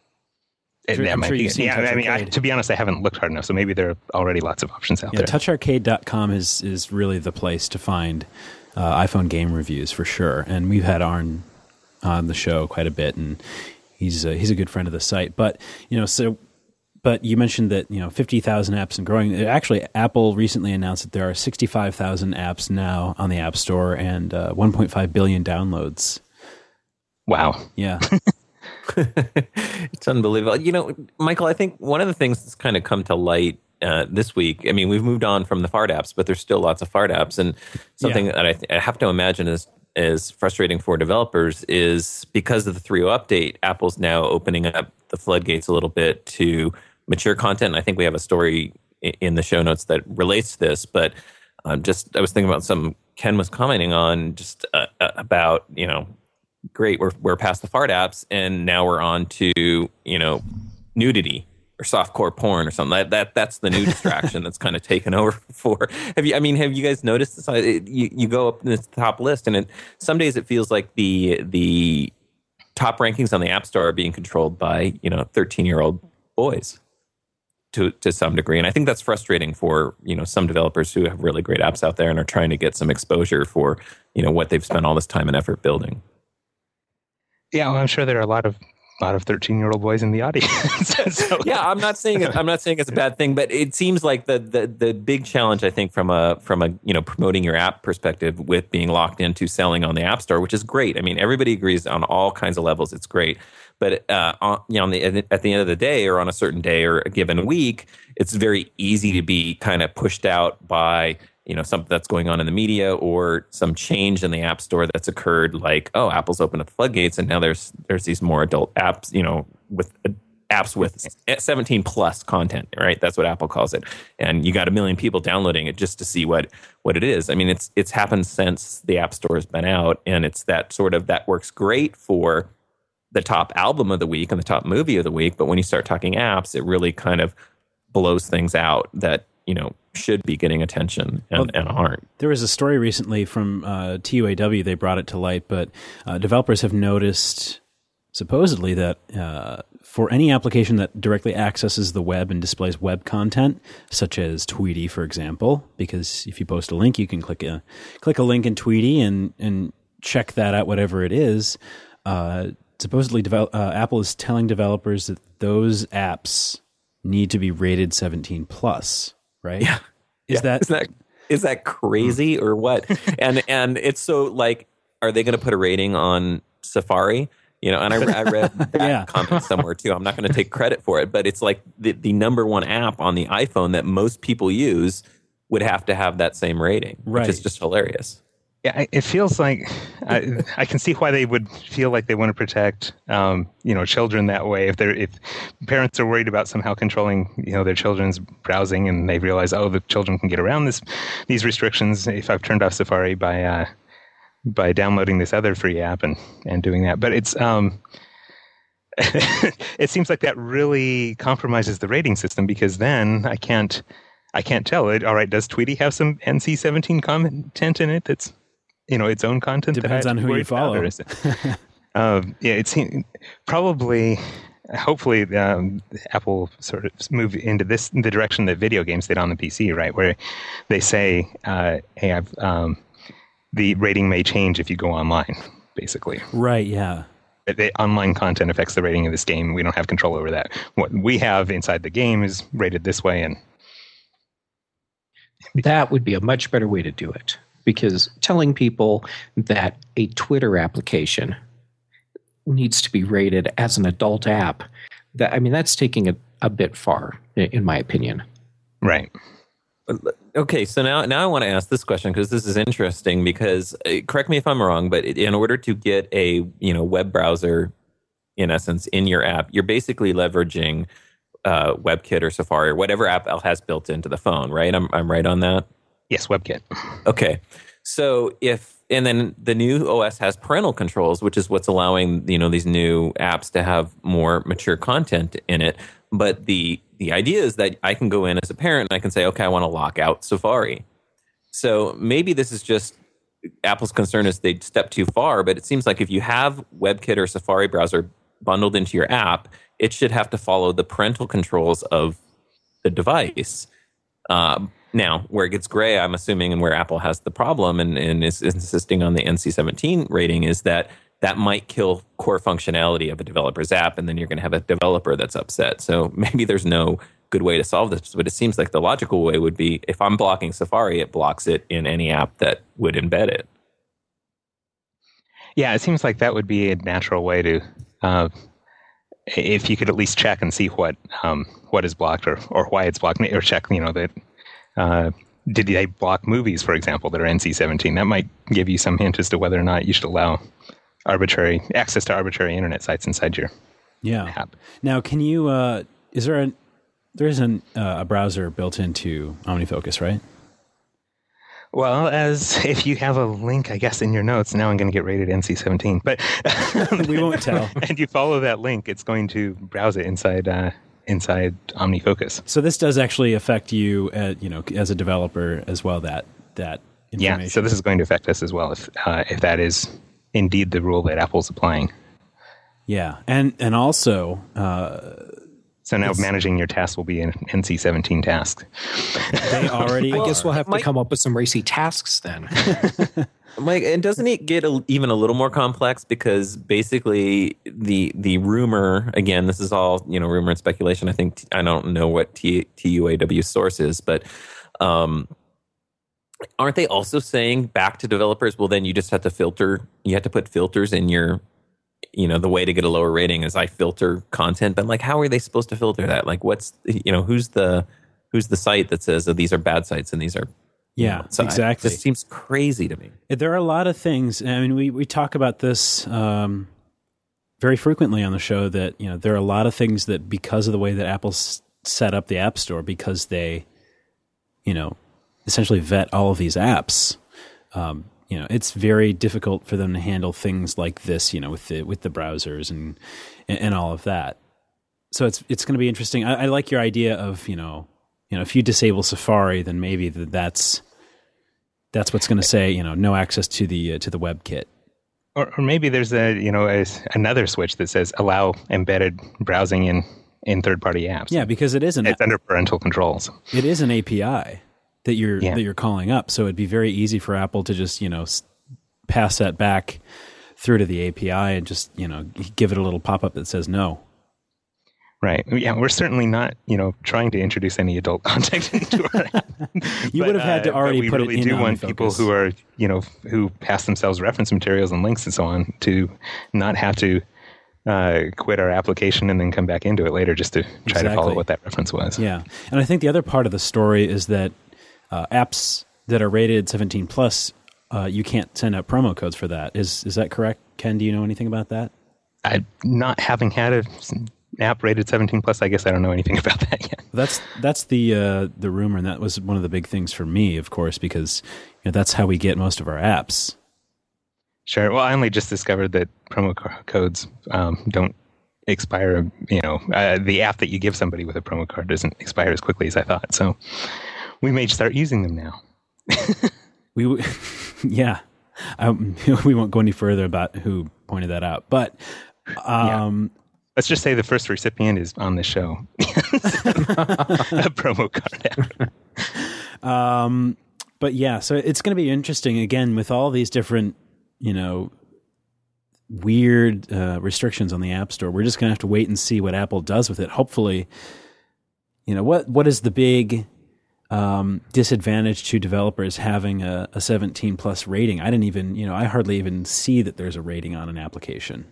To be honest, I haven't looked hard enough, so maybe there are already lots of options out there. TouchArcade.com is really the place to find iPhone game reviews for sure. And we've had Arn on the show quite a bit, and he's a good friend of the site. But but you mentioned that 50,000 apps and growing. Actually, Apple recently announced that there are 65,000 apps now on the App Store and 1.5 billion downloads. Wow. Yeah. It's unbelievable. Michael, I think one of the things that's kind of come to light this week, I mean, we've moved on from the fart apps, but there's still lots of fart apps. And something that I have to imagine is frustrating for developers is because of the 3.0 update, Apple's now opening up the floodgates a little bit to mature content. And I think we have a story in the show notes that relates to this. But I was thinking about something Ken was commenting on just about, great, we're past the fart apps, and now we're on to nudity or softcore porn or something. That's the new distraction that's kind of taken over for. Have you guys noticed this? You go up in this top list, and some days it feels like the top rankings on the App Store are being controlled by 13-year-old boys to some degree, and I think that's frustrating for some developers who have really great apps out there and are trying to get some exposure for what they've spent all this time and effort building. Yeah, well, I'm sure there are a lot of lot of 13-year-old boys in the audience. So, yeah, I'm not saying it's a bad thing, but it seems like the big challenge, I think, from a promoting your app perspective, with being locked into selling on the App Store, which is great. I mean, everybody agrees on all kinds of levels, it's great. But at the end of the day, or on a certain day or a given week, it's very easy to be kind of pushed out by something that's going on in the media, or some change in the App Store that's occurred, like, oh, Apple's opened up the floodgates, and now there's these more adult apps, with apps with 17 plus content, right? That's what Apple calls it. And you got 1 million people downloading it just to see what it is. I mean, it's happened since the App Store has been out, and it's that works great for the top album of the week and the top movie of the week. But when you start talking apps, it really kind of blows things out that should be getting attention and aren't. There was a story recently from TUAW. They brought it to light, but developers have noticed, supposedly, that for any application that directly accesses the web and displays web content, such as Tweety, for example, because if you post a link, you can click a link in Tweety and check that out, whatever it is. Supposedly, Apple is telling developers that those apps need to be rated 17 plus. Right? Yeah. Is that crazy or what? and it's so, like, are they going to put a rating on Safari? And I read that comment somewhere too. I'm not going to take credit for it, but it's like the number one app on the iPhone that most people use would have to have that same rating, which is just hilarious. Yeah, it feels like I can see why they would feel like they want to protect, children that way. If parents are worried about somehow controlling, their children's browsing, and they realize, oh, the children can get around these restrictions if I've turned off Safari by downloading this other free app and doing that. But it's it seems like that really compromises the rating system, because then I can't tell it. All right, does Tweety have some NC-17 content in it that's its own content? Depends on who you follow. It seems probably, hopefully, Apple sort of move into the direction that video games did on the PC, right? Where they say, "Hey, the rating may change if you go online." Basically, right? Yeah. The online content affects the rating of this game. We don't have control over that. What we have inside the game is rated this way, and that would be a much better way to do it. Because telling people that a Twitter application needs to be rated as an adult app, that's taking it a bit far, in my opinion. Right. Okay, so now I want to ask this question, because this is interesting, because correct me if I'm wrong, but in order to get a web browser, in essence, in your app, you're basically leveraging WebKit or Safari or whatever app has built into the phone, right? I'm right on that? Yes, WebKit. Okay. So and then the new OS has parental controls, which is what's allowing, these new apps to have more mature content in it. But the idea is that I can go in as a parent and I can say, okay, I want to lock out Safari. So maybe this is just Apple's concern is they'd step too far, but it seems like if you have WebKit or Safari browser bundled into your app, it should have to follow the parental controls of the device. Now, where it gets gray, I'm assuming, and where Apple has the problem and is insisting on the NC-17 rating, is that might kill core functionality of a developer's app, and then you're going to have a developer that's upset. So maybe there's no good way to solve this, but it seems like the logical way would be, if I'm blocking Safari, it blocks it in any app that would embed it. Yeah, it seems like that would be a natural way to, if you could at least check and see what is blocked or why it's blocked, or check, that. Did they block movies, for example, that are NC-17? That might give you some hint as to whether or not you should allow access to arbitrary internet sites inside your app. Now, can you? There is a browser built into OmniFocus, right? Well, as if you have a link, I guess, in your notes, now I'm going to get rated NC-17, but we won't tell. And you follow that link, it's going to browse it inside OmniFocus. So this does actually affect you, as a developer as well. That information. Yeah. So this is going to affect us as well if that is indeed the rule that Apple's applying. Yeah, and also So now managing your tasks will be an NC-17 task. They already. I guess we'll have to come up with some racy tasks then. Mike, and doesn't it get even a little more complex? Because basically the rumor, again, this is all, rumor and speculation. I don't know what TUAW source is, but aren't they also saying back to developers, well, then you just have to filter, you have to put filters in your, the way to get a lower rating is I filter content. But like, how are they supposed to filter that? Like, what's, who's the site that says, oh, these are bad sites and these are, yeah, exactly. It just seems crazy to me. There are a lot of things. I mean, we talk about this very frequently on the show that, there are a lot of things that because of the way that Apple's set up the App Store, because they, essentially vet all of these apps, it's very difficult for them to handle things like this, with the browsers and all of that. So it's going to be interesting. I like your idea of, if you disable Safari, then maybe that's what's going to say, no access to the WebKit. Or maybe there's another switch that says allow embedded browsing in third-party apps. Yeah, because it's under parental controls. It is an API that you're calling up, so it'd be very easy for Apple to just pass that back through to the API and just give it a little pop-up that says no. Right. Yeah, we're certainly not, trying to introduce any adult content into our app. You would have had to already put it in. We really do want people who are, who pass themselves reference materials and links and so on to not have to quit our application and then come back into it later just to try to follow what that reference was. Yeah. And I think the other part of the story is that apps that are rated 17 plus, you can't send out promo codes for that. Is that correct? Ken, do you know anything about that? Not having had an app rated 17 plus, I guess I don't know anything about that yet. That's the rumor, and that was one of the big things for me, of course, because that's how we get most of our apps. Sure. Well, I only just discovered that promo codes don't expire. The app that you give somebody with a promo card doesn't expire as quickly as I thought. So we may start using them now. Yeah. We won't go any further about who pointed that out, but let's just say the first recipient is on the show. A promo card app. But yeah, so it's going to be interesting again with all these different, weird restrictions on the App Store. We're just going to have to wait and see what Apple does with it. Hopefully, what is the big disadvantage to developers having a 17 plus rating? I didn't even, I hardly even see that there's a rating on an application.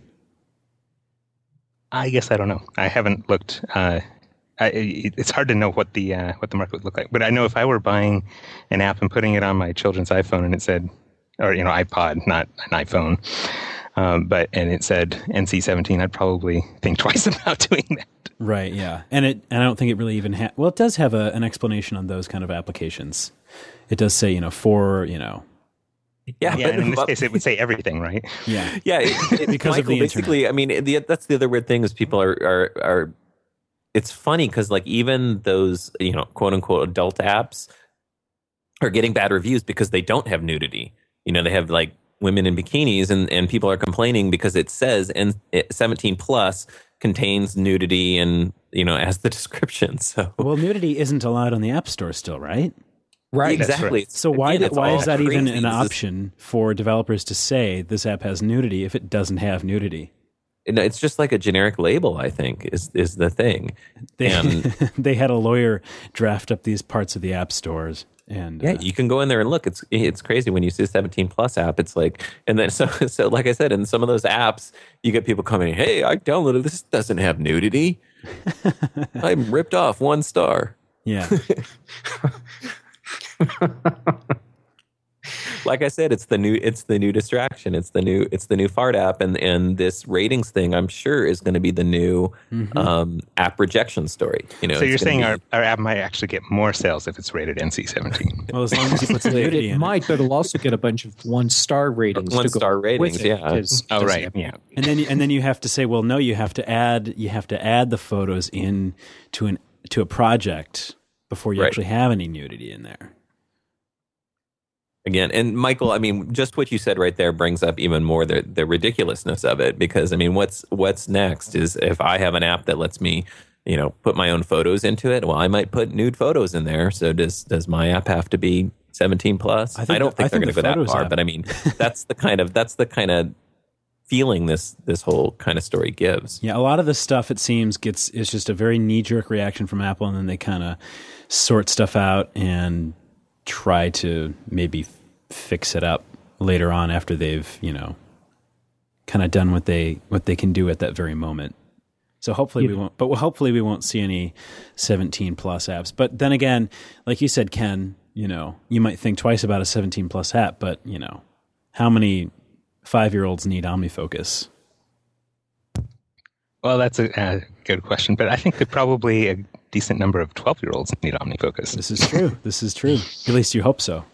I guess I don't know. I haven't looked. It's hard to know what the market would look like. But I know if I were buying an app and putting it on my children's iPhone and it said, or iPod, not an iPhone, and it said NC-17, I'd probably think twice about doing that. Right. Yeah, and I don't think it really even it does have an explanation on those kind of applications. It does say for. Yeah, but in this case, it would say everything, right? Yeah, yeah. Because Michael, of the basically, internet. I mean, that's the other weird thing is people are. It's funny because like even those quote unquote adult apps are getting bad reviews because they don't have nudity. They have like women in bikinis, and people are complaining because it says 17 plus contains nudity and as the description. So nudity isn't allowed on the App Store still, right? Right, exactly. Right. So why is that even an option for developers to say this app has nudity if it doesn't have nudity? It's just like a generic label, I think, is the thing. They had a lawyer draft up these parts of the app stores, and you can go in there and look. It's crazy when you see a 17 plus app. It's like, and then so like I said, in some of those apps, you get people coming, "Hey, I downloaded this. Doesn't have nudity. I'm ripped off 1 star." Yeah. Like I said, it's the new distraction. It's the new fart app, and this ratings thing, I'm sure, is going to be the new app rejection story. So you're saying our app might actually get more sales if it's rated NC-17? Well, as long as you put some nudity in it. Might, but it'll also get a bunch of 1-star ratings. 1-star ratings, yeah. Oh, right, yeah. And then you have to say, well, no, you have to add the photos in to a project before you actually have any nudity in there. Again, and Michael, I mean, just what you said right there brings up even more the ridiculousness of it, because I mean, what's next is if I have an app that lets me put my own photos into it. Well, I might put nude photos in there. So does my app have to be 17 plus? I don't think they're going to go that far, but I mean, that's the kind of feeling this whole kind of story gives. Yeah, a lot of the stuff, it seems, is just a very knee-jerk reaction from Apple, and then they kind of sort stuff out and try to maybe fix it up later on after they've, kind of done what they can do at that very moment. So hopefully we won't see any 17 plus apps. But then again, like you said, Ken, you might think twice about a 17 plus app, but how many 5-year-olds need OmniFocus? Well, that's a good question, but I think that probably a decent number of 12-year-olds need OmniFocus. This is true. At least you hope so.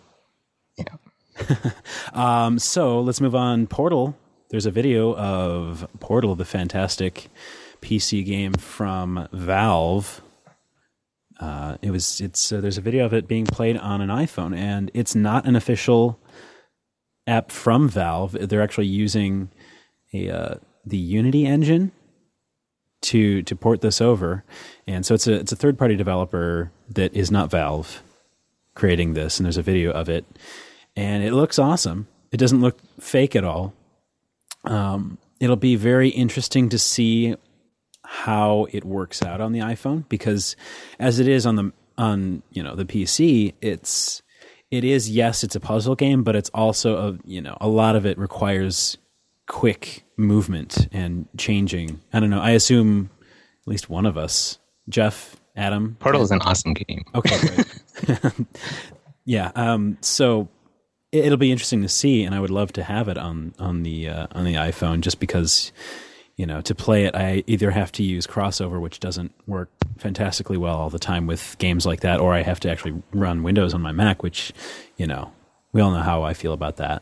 Yeah. So let's move on. Portal. There's a video of Portal, the fantastic PC game from Valve. There's a video of it being played on an iPhone, and it's not an official app from Valve. They're actually using the Unity engine to port this over, and so it's a third-party developer that is not Valve creating this, and there's a video of it, and it looks awesome. It doesn't look fake at all. It'll be very interesting to see how it works out on the iPhone, because as it is on the PC, it's a puzzle game, but it's also a lot of it requires quick movement and changing. I don't know. I assume at least one of us, Jeff, Adam. Portal is an awesome game. Okay, great. Yeah. So it'll be interesting to see, and I would love to have it on the iPhone, just because to play it, I either have to use Crossover, which doesn't work fantastically well all the time with games like that, or I have to actually run Windows on my Mac, which, we all know how I feel about that.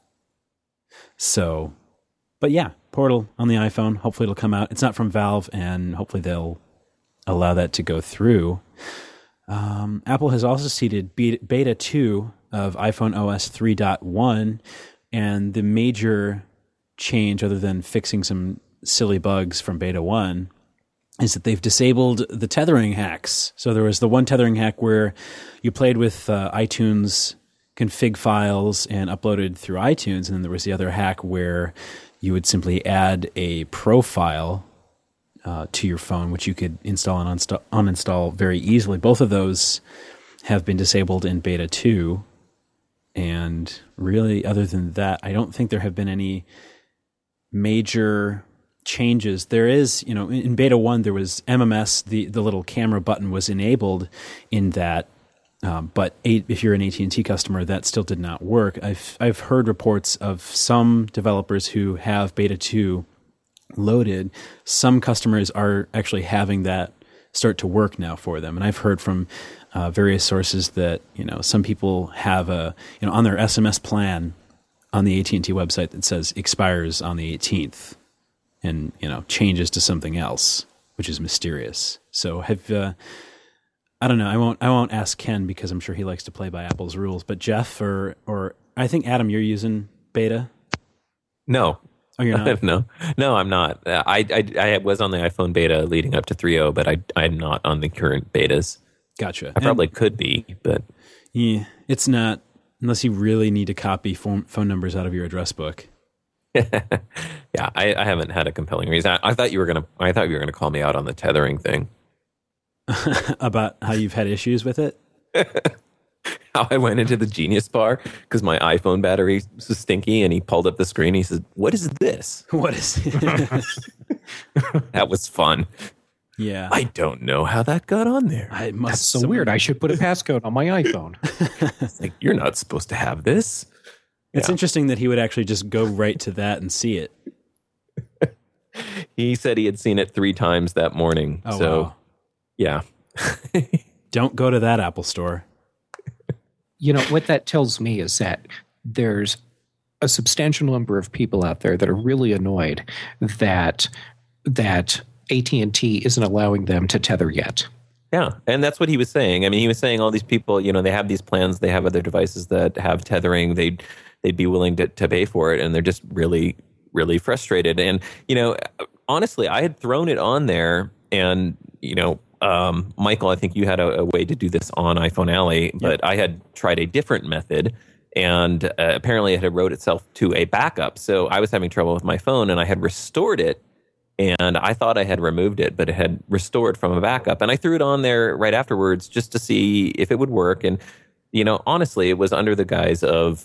So, but yeah, Portal on the iPhone. Hopefully it'll come out. It's not from Valve, and hopefully they'll allow that to go through. Apple has also seeded Beta 2 of iPhone OS 3.1, and the major change, other than fixing some silly bugs from Beta 1, is that they've disabled the tethering hacks. So there was the one tethering hack where you played with iTunes config files and uploaded through iTunes, and then there was the other hack where you would simply add a profile to your phone, which you could install and uninstall very easily. Both of those have been disabled in Beta 2, and really, other than that, I don't think there have been any major changes. There is, in Beta 1, there was MMS, the little camera button was enabled in that, but if you're an AT&T customer, that still did not work. I've heard reports of some developers who have Beta 2 loaded. Some customers are actually having that start to work now for them, and I've heard from various sources that some people have on their SMS plan on the AT&T website that says expires on the 18th. And changes to something else, which is mysterious. So I don't know. I won't ask Ken, because I'm sure he likes to play by Apple's rules. But Jeff or I think Adam, you're using Beta. No. Oh, you're not. No, I'm not. I was on the iPhone Beta leading up to 3.0, but I'm not on the current betas. Gotcha. I probably could be, but yeah, it's not unless you really need to copy phone numbers out of your address book. Yeah, I haven't had a compelling reason. I thought you were gonna call me out on the tethering thing. About how you've had issues with it? How I went into the Genius Bar because my iPhone battery was stinky, and he pulled up the screen. And he said, "What is this? What is it?" That was fun. Yeah, I don't know how that got on there. That's so weird. I should put a passcode on my iPhone. It's like, you're not supposed to have this. It's interesting that he would actually just go right to that and see it. He said he had seen it 3 times that morning. Oh, so, wow. Yeah. Don't go to that Apple store. What that tells me is that there's a substantial number of people out there that are really annoyed that AT&T isn't allowing them to tether yet. Yeah, and that's what he was saying. I mean, he was saying all these people, they have these plans, they have other devices that have tethering, they'd be willing to pay for it, and they're just really, really frustrated. And, honestly, I had thrown it on there, And, Michael, I think you had a way to do this on iPhone Alley, but I had tried a different method. And apparently it had wrote itself to a backup. So I was having trouble with my phone, and I had restored it. And I thought I had removed it, but it had restored from a backup. And I threw it on there right afterwards just to see if it would work. And, honestly, it was under the guise of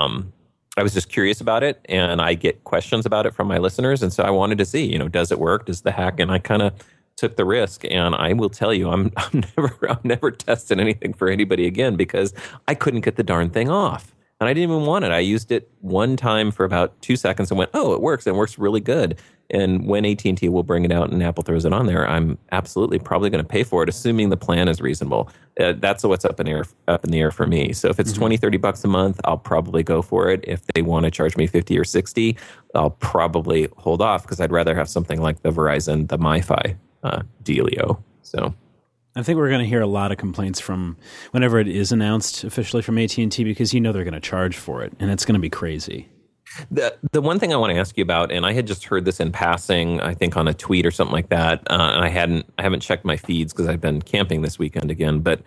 I was just curious about it. And I get questions about it from my listeners. And so I wanted to see, does it work? Does the hack? And I kind of took the risk. And I will tell you, I'm never testing anything for anybody again because I couldn't get the darn thing off. And I didn't even want it. I used it one time for about 2 seconds and went, oh, it works. And it works really good. And when AT&T will bring it out and Apple throws it on there, I'm absolutely probably going to pay for it, assuming the plan is reasonable. That's what's up in the air for me. So if it's $20-$30 a month, I'll probably go for it. If they want to charge me $50 or $60, I'll probably hold off because I'd rather have something like the Verizon, the MiFi dealio. So I think we're going to hear a lot of complaints from whenever it is announced officially from AT&T because they're going to charge for it, and it's going to be crazy. The one thing I want to ask you about, and I had just heard this in passing, I think on a tweet or something like that, and I haven't checked my feeds because I've been camping this weekend again. But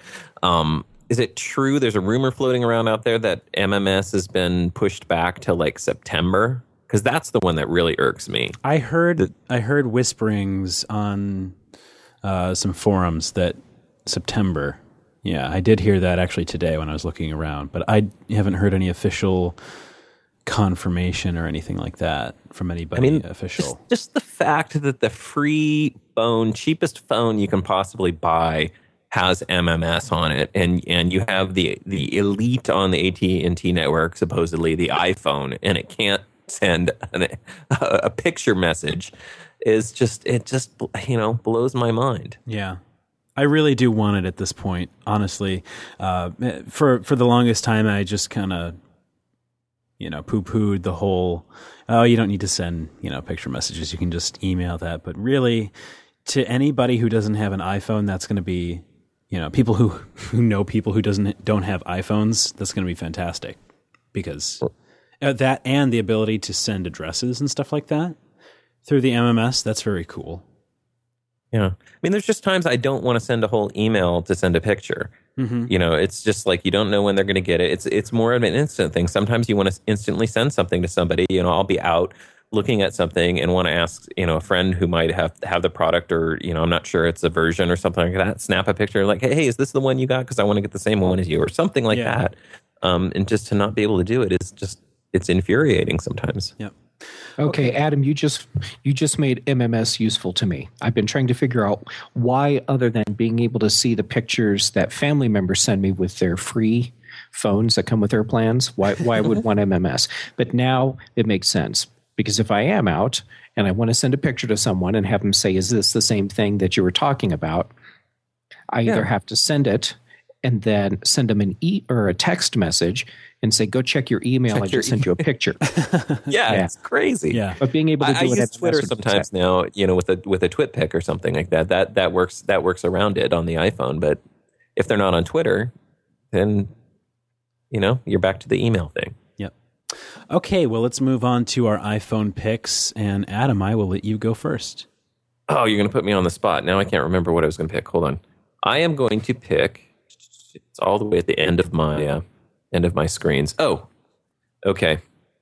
is it true? There's a rumor floating around out there that MMS has been pushed back to like September, because that's the one that really irks me. I heard whisperings on some forums that September. Yeah, I did hear that actually today when I was looking around, but I haven't heard any official confirmation or anything like that from anybody official. Just the fact that the free phone, cheapest phone you can possibly buy, has MMS on it, and you have the elite on the AT&T network, supposedly the iPhone, and it can't send a picture message, it just blows my mind. Yeah. I really do want it at this point, honestly. For the longest time, I just kind of poo-pooed the whole, you don't need to send, picture messages. You can just email that. But really, to anybody who doesn't have an iPhone, that's going to be, people who know people who don't have iPhones, that's going to be fantastic. Because that and the ability to send addresses and stuff like that through the MMS, that's very cool. Yeah. There's just times I don't want to send a whole email to send a picture. Mm-hmm. It's just like you don't know when they're going to get it. It's more of an instant thing. Sometimes you want to instantly send something to somebody. I'll be out looking at something and want to ask, a friend who might have the product, or, I'm not sure it's a version or something like that. Snap a picture like, hey, is this the one you got? Because I want to get the same one as you, or something like that. And just to not be able to do it is just, it's infuriating sometimes. Yep. Okay, Adam, you just made MMS useful to me. I've been trying to figure out why, other than being able to see the pictures that family members send me with their free phones that come with their plans, why I would want MMS. But now it makes sense, because if I am out and I want to send a picture to someone and have them say, is this the same thing that you were talking about? I either have to send it and then send them or a text message and say, go check your email. I just sent you a picture. Yeah, it's crazy. Yeah. But being able to do I it use Twitter sometimes now, with a twit pic or something like that. That works around it on the iPhone. But if they're not on Twitter, then you're back to the email thing. Yep. Okay, well, let's move on to our iPhone picks. And Adam, I will let you go first. Oh, you're going to put me on the spot. Now I can't remember what I was going to pick. Hold on. I am going to pick. It's all the way at the end of my screens. Oh, okay.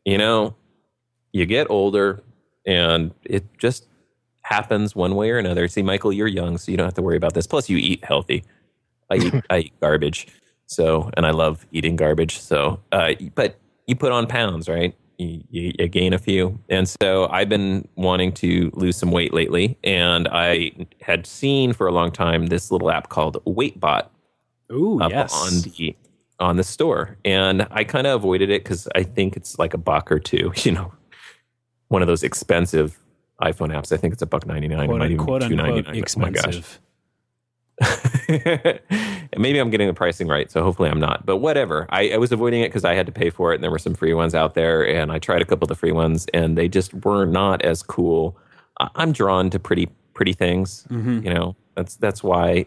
You get older, and it just happens one way or another. See, Michael, you're young, so you don't have to worry about this. Plus, you eat healthy. I eat garbage, and I love eating garbage. So, but you put on pounds, right? You gain a few, and so I've been wanting to lose some weight lately, and I had seen for a long time this little app called WeightBot. Ooh, yes. On the store, and I kind of avoided it because I think it's like $1 or $2. One of those expensive iPhone apps. I think it's $1.99. It might even be $2.99. Expensive. Oh my gosh. Maybe I'm getting the pricing right, so hopefully I'm not. But whatever. I was avoiding it because I had to pay for it, and there were some free ones out there, and I tried a couple of the free ones, and they just were not as cool. I'm drawn to pretty things. Mm-hmm. That's why.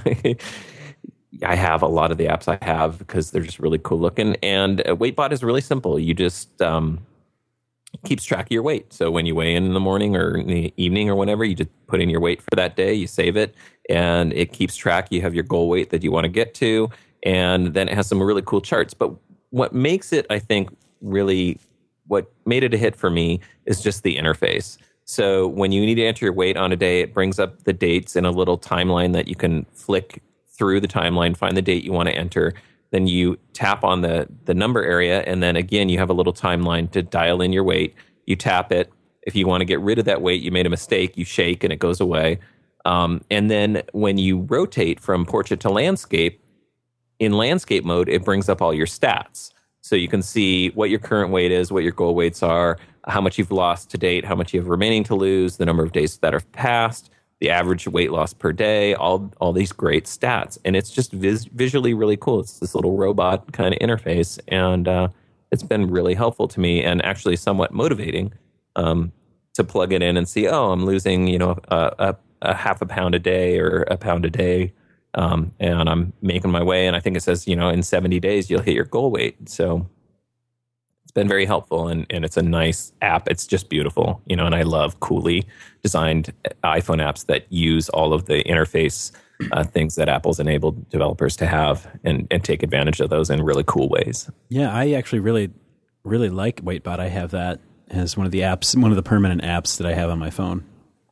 I have a lot of the apps I have because they're just really cool looking. And WeightBot is really simple. You just keeps track of your weight. So when you weigh in the morning or in the evening or whenever, you just put in your weight for that day, you save it, and it keeps track. You have your goal weight that you want to get to, and then it has some really cool charts. But what makes it, I think, really what made it a hit for me is just the interface. So when you need to enter your weight on a day, it brings up the dates in a little timeline that you can flick through the timeline, find the date you want to enter. Then you tap on the number area, and then again, you have a little timeline to dial in your weight. You tap it. If you want to get rid of that weight, you made a mistake, you shake and it goes away. And then when you rotate from portrait to landscape, in landscape mode, it brings up all your stats. So you can see what your current weight is, what your goal weights are, how much you've lost to date, how much you have remaining to lose, the number of days that are passed, the average weight loss per day, all these great stats. And it's just visually really cool. It's this little robot kind of interface. And it's been really helpful to me and actually somewhat motivating to plug it in and see, oh, I'm losing, a half a pound a day or a pound a day. And I'm making my way. And I think it says, in 70 days, you'll hit your goal weight. So it's been very helpful, and it's a nice app. It's just beautiful, and I love coolly designed iPhone apps that use all of the interface things that Apple's enabled developers to have and take advantage of those in really cool ways. Yeah, I actually really, really like Weightbot. I have that as one of the permanent apps that I have on my phone.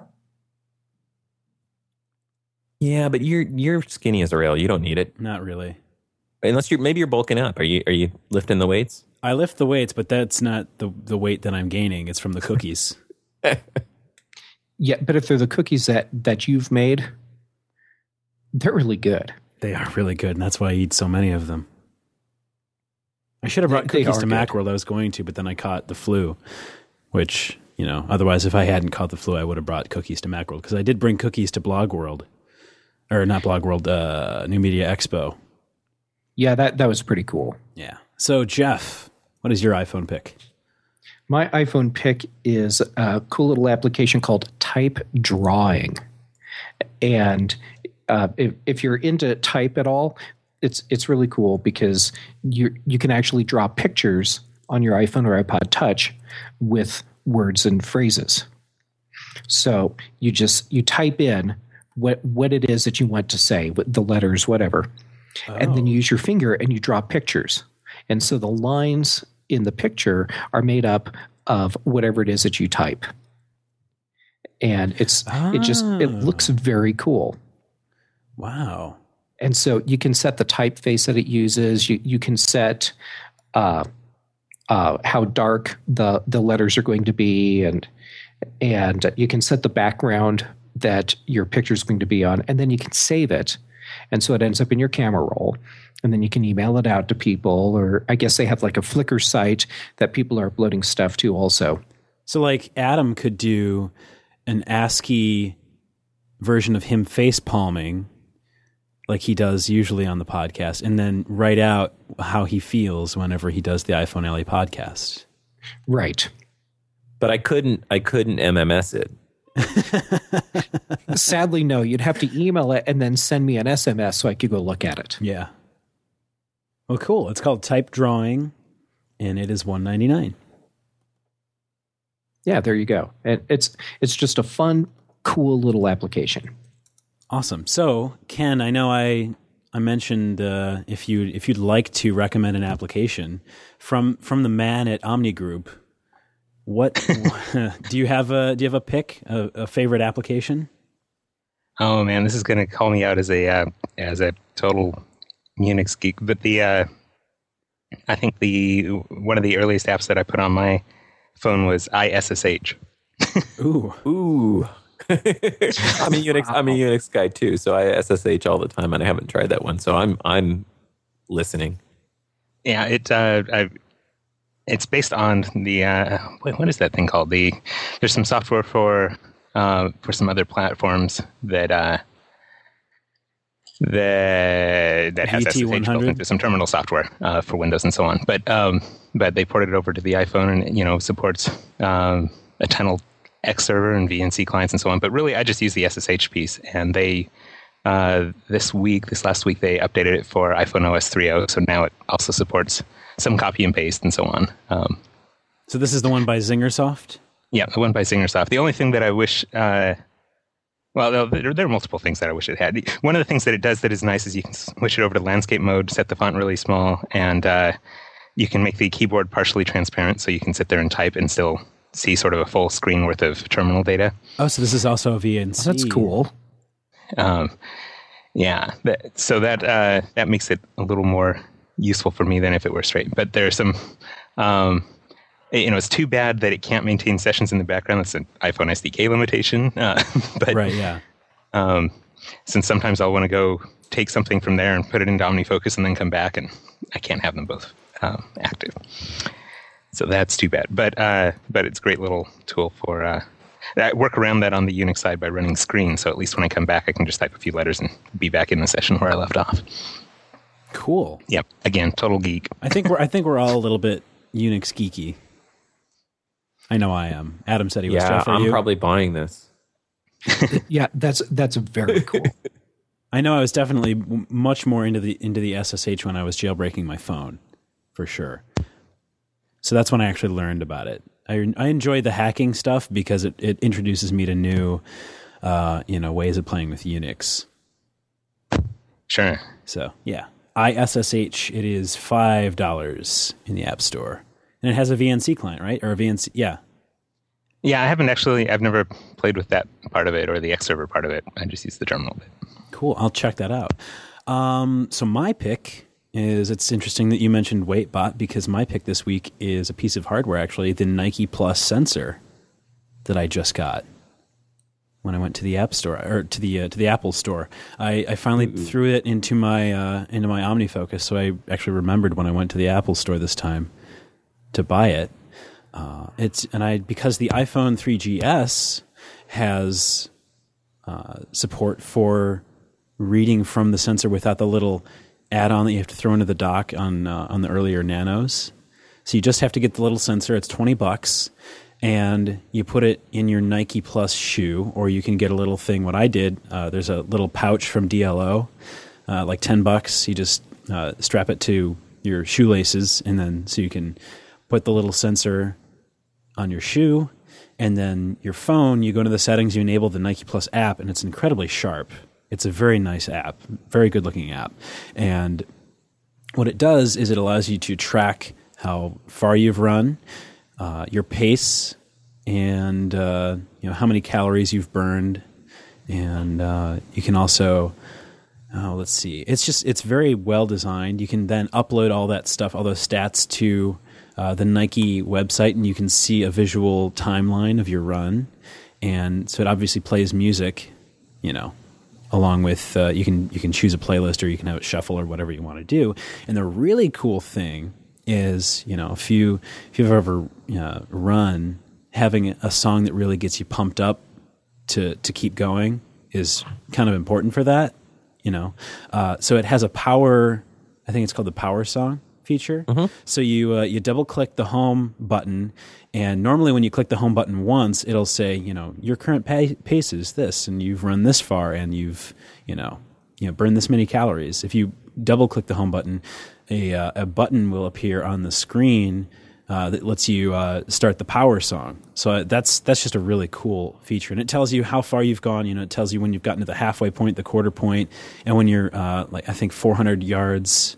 Yeah, but you're skinny as a rail. You don't need it. Not really. Unless you're bulking up. Are you lifting the weights? I lift the weights, but that's not the weight that I'm gaining. It's from the cookies. Yeah, but if they're the cookies that you've made, they're really good. They are really good, and that's why I eat so many of them. I should have brought cookies to Macworld. I was going to, but then I caught the flu, which, otherwise if I hadn't caught the flu, I would have brought cookies to Macworld, because I did bring cookies to Blog World. Or not Blog World, New Media Expo. Yeah, that was pretty cool. Yeah. So, Jeff, what is your iPhone pick? My iPhone pick is a cool little application called Type Drawing. And if you're into type at all, it's really cool because you can actually draw pictures on your iPhone or iPod Touch with words and phrases. So you type in what it is that you want to say, the letters, whatever. Oh. And then you use your finger and you draw pictures. And so the lines in the picture are made up of whatever it is that you type. And it looks very cool. Wow. And so you can set the typeface that it uses. You can set how dark the letters are going to be, and you can set the background that your picture is going to be on, and then you can save it. And so it ends up in your camera roll, and then you can email it out to people, or I guess they have like a Flickr site that people are uploading stuff to also. So like Adam could do an ASCII version of him face palming like he does usually on the podcast, and then write out how he feels whenever he does the iPhone LA podcast. Right. But I couldn't MMS it. Sadly, no. You'd have to email it and then send me an SMS so I could go look at it. Yeah. Well, cool. It's called Type Drawing, and it is $199. Yeah, there you go. And it's just a fun, cool little application. Awesome. So, Ken, I know I mentioned if you'd like to recommend an application from the man at Omni Group. What do you have a pick, a favorite application? Oh man, this is going to call me out as a total Unix geek. But I think one of the earliest apps that I put on my phone was iSSH. Ooh. I'm a Unix guy too, so I SSH all the time, and I haven't tried that one, so I'm listening. Yeah, it's based on the what is that thing called? There's some software for some other platforms that has SSH built into some terminal software for Windows and so on. But they ported it over to the iPhone, and supports a tunnel X server and VNC clients and so on. But really, I just use the SSH piece, and they this last week they updated it for iPhone OS 3.0, so now it also supports some copy and paste and so on. So this is the one by Zingersoft? Yeah, the one by Zingersoft. The only thing that I wish, well, there are multiple things that I wish it had. One of the things that it does that is nice is you can switch it over to landscape mode, set the font really small, and you can make the keyboard partially transparent so you can sit there and type and still see sort of a full screen worth of terminal data. Oh, so this is also a VNC. That's cool. Yeah, so that makes it a little more useful for me than if it were straight. But there's some, it's too bad that it can't maintain sessions in the background. That's an iPhone SDK limitation. But right, yeah. Since sometimes I'll want to go take something from there and put it into OmniFocus and then come back, and I can't have them both active. So that's too bad. But it's a great little tool for. I work around that on the Unix side by running screen, so at least when I come back, I can just type a few letters and be back in the session where I left off. Cool. Yep. Again, total geek. I think we're all a little bit Unix geeky. I know I am. Adam said he was. Yeah, Jeff, are I'm you? probably buying this. Yeah, that's very cool. I know I was definitely much more into the SSH when I was jailbreaking my phone, for sure. So that's when I actually learned about it. I enjoy the hacking stuff because it introduces me to new, ways of playing with Unix. Sure. So yeah, iSSH. It is $5 in the App Store, and it has a VNC client, right? Or a VNC? Yeah. Yeah, I've never played with that part of it or the X server part of it. I just use the terminal bit. Cool. I'll check that out. So my pick is, it's interesting that you mentioned WaitBot, because my pick this week is a piece of hardware, actually, the Nike Plus sensor that I just got when I went to the App Store, or to the Apple Store. I finally threw it into my OmniFocus, so I actually remembered when I went to the Apple Store this time to buy it. Because the iPhone 3GS has support for reading from the sensor without the little add-on that you have to throw into the dock on the earlier Nanos. So you just have to get the little sensor. It's $20, and you put it in your Nike Plus shoe, or you can get a little thing. What I did, there's a little pouch from DLO, like $10. You just strap it to your shoelaces, and then so you can put the little sensor on your shoe, and then your phone, you go to the settings, you enable the Nike Plus app, and it's incredibly sharp. It's a very nice app, very good looking app. And what it does is it allows you to track how far you've run, your pace, and how many calories you've burned. And you can also, let's see, it's very well designed. You can then upload all that stuff, all those stats to the Nike website, and you can see a visual timeline of your run. And so it obviously plays music, along with you can choose a playlist, or you can have it shuffle, or whatever you want to do. And the really cool thing is, if you've ever run, having a song that really gets you pumped up to keep going is kind of important for that. So it has a power. I think it's called the Power Song feature. Mm-hmm. So you double click the home button, and normally when you click the home button once, it'll say, your current pace is this, and you've run this far, and you've burned this many calories. If you double click the home button, a button will appear on the screen that lets you start the Power Song. So that's just a really cool feature, and it tells you how far you've gone. It tells you when you've gotten to the halfway point, the quarter point, and when you're I think 400 yards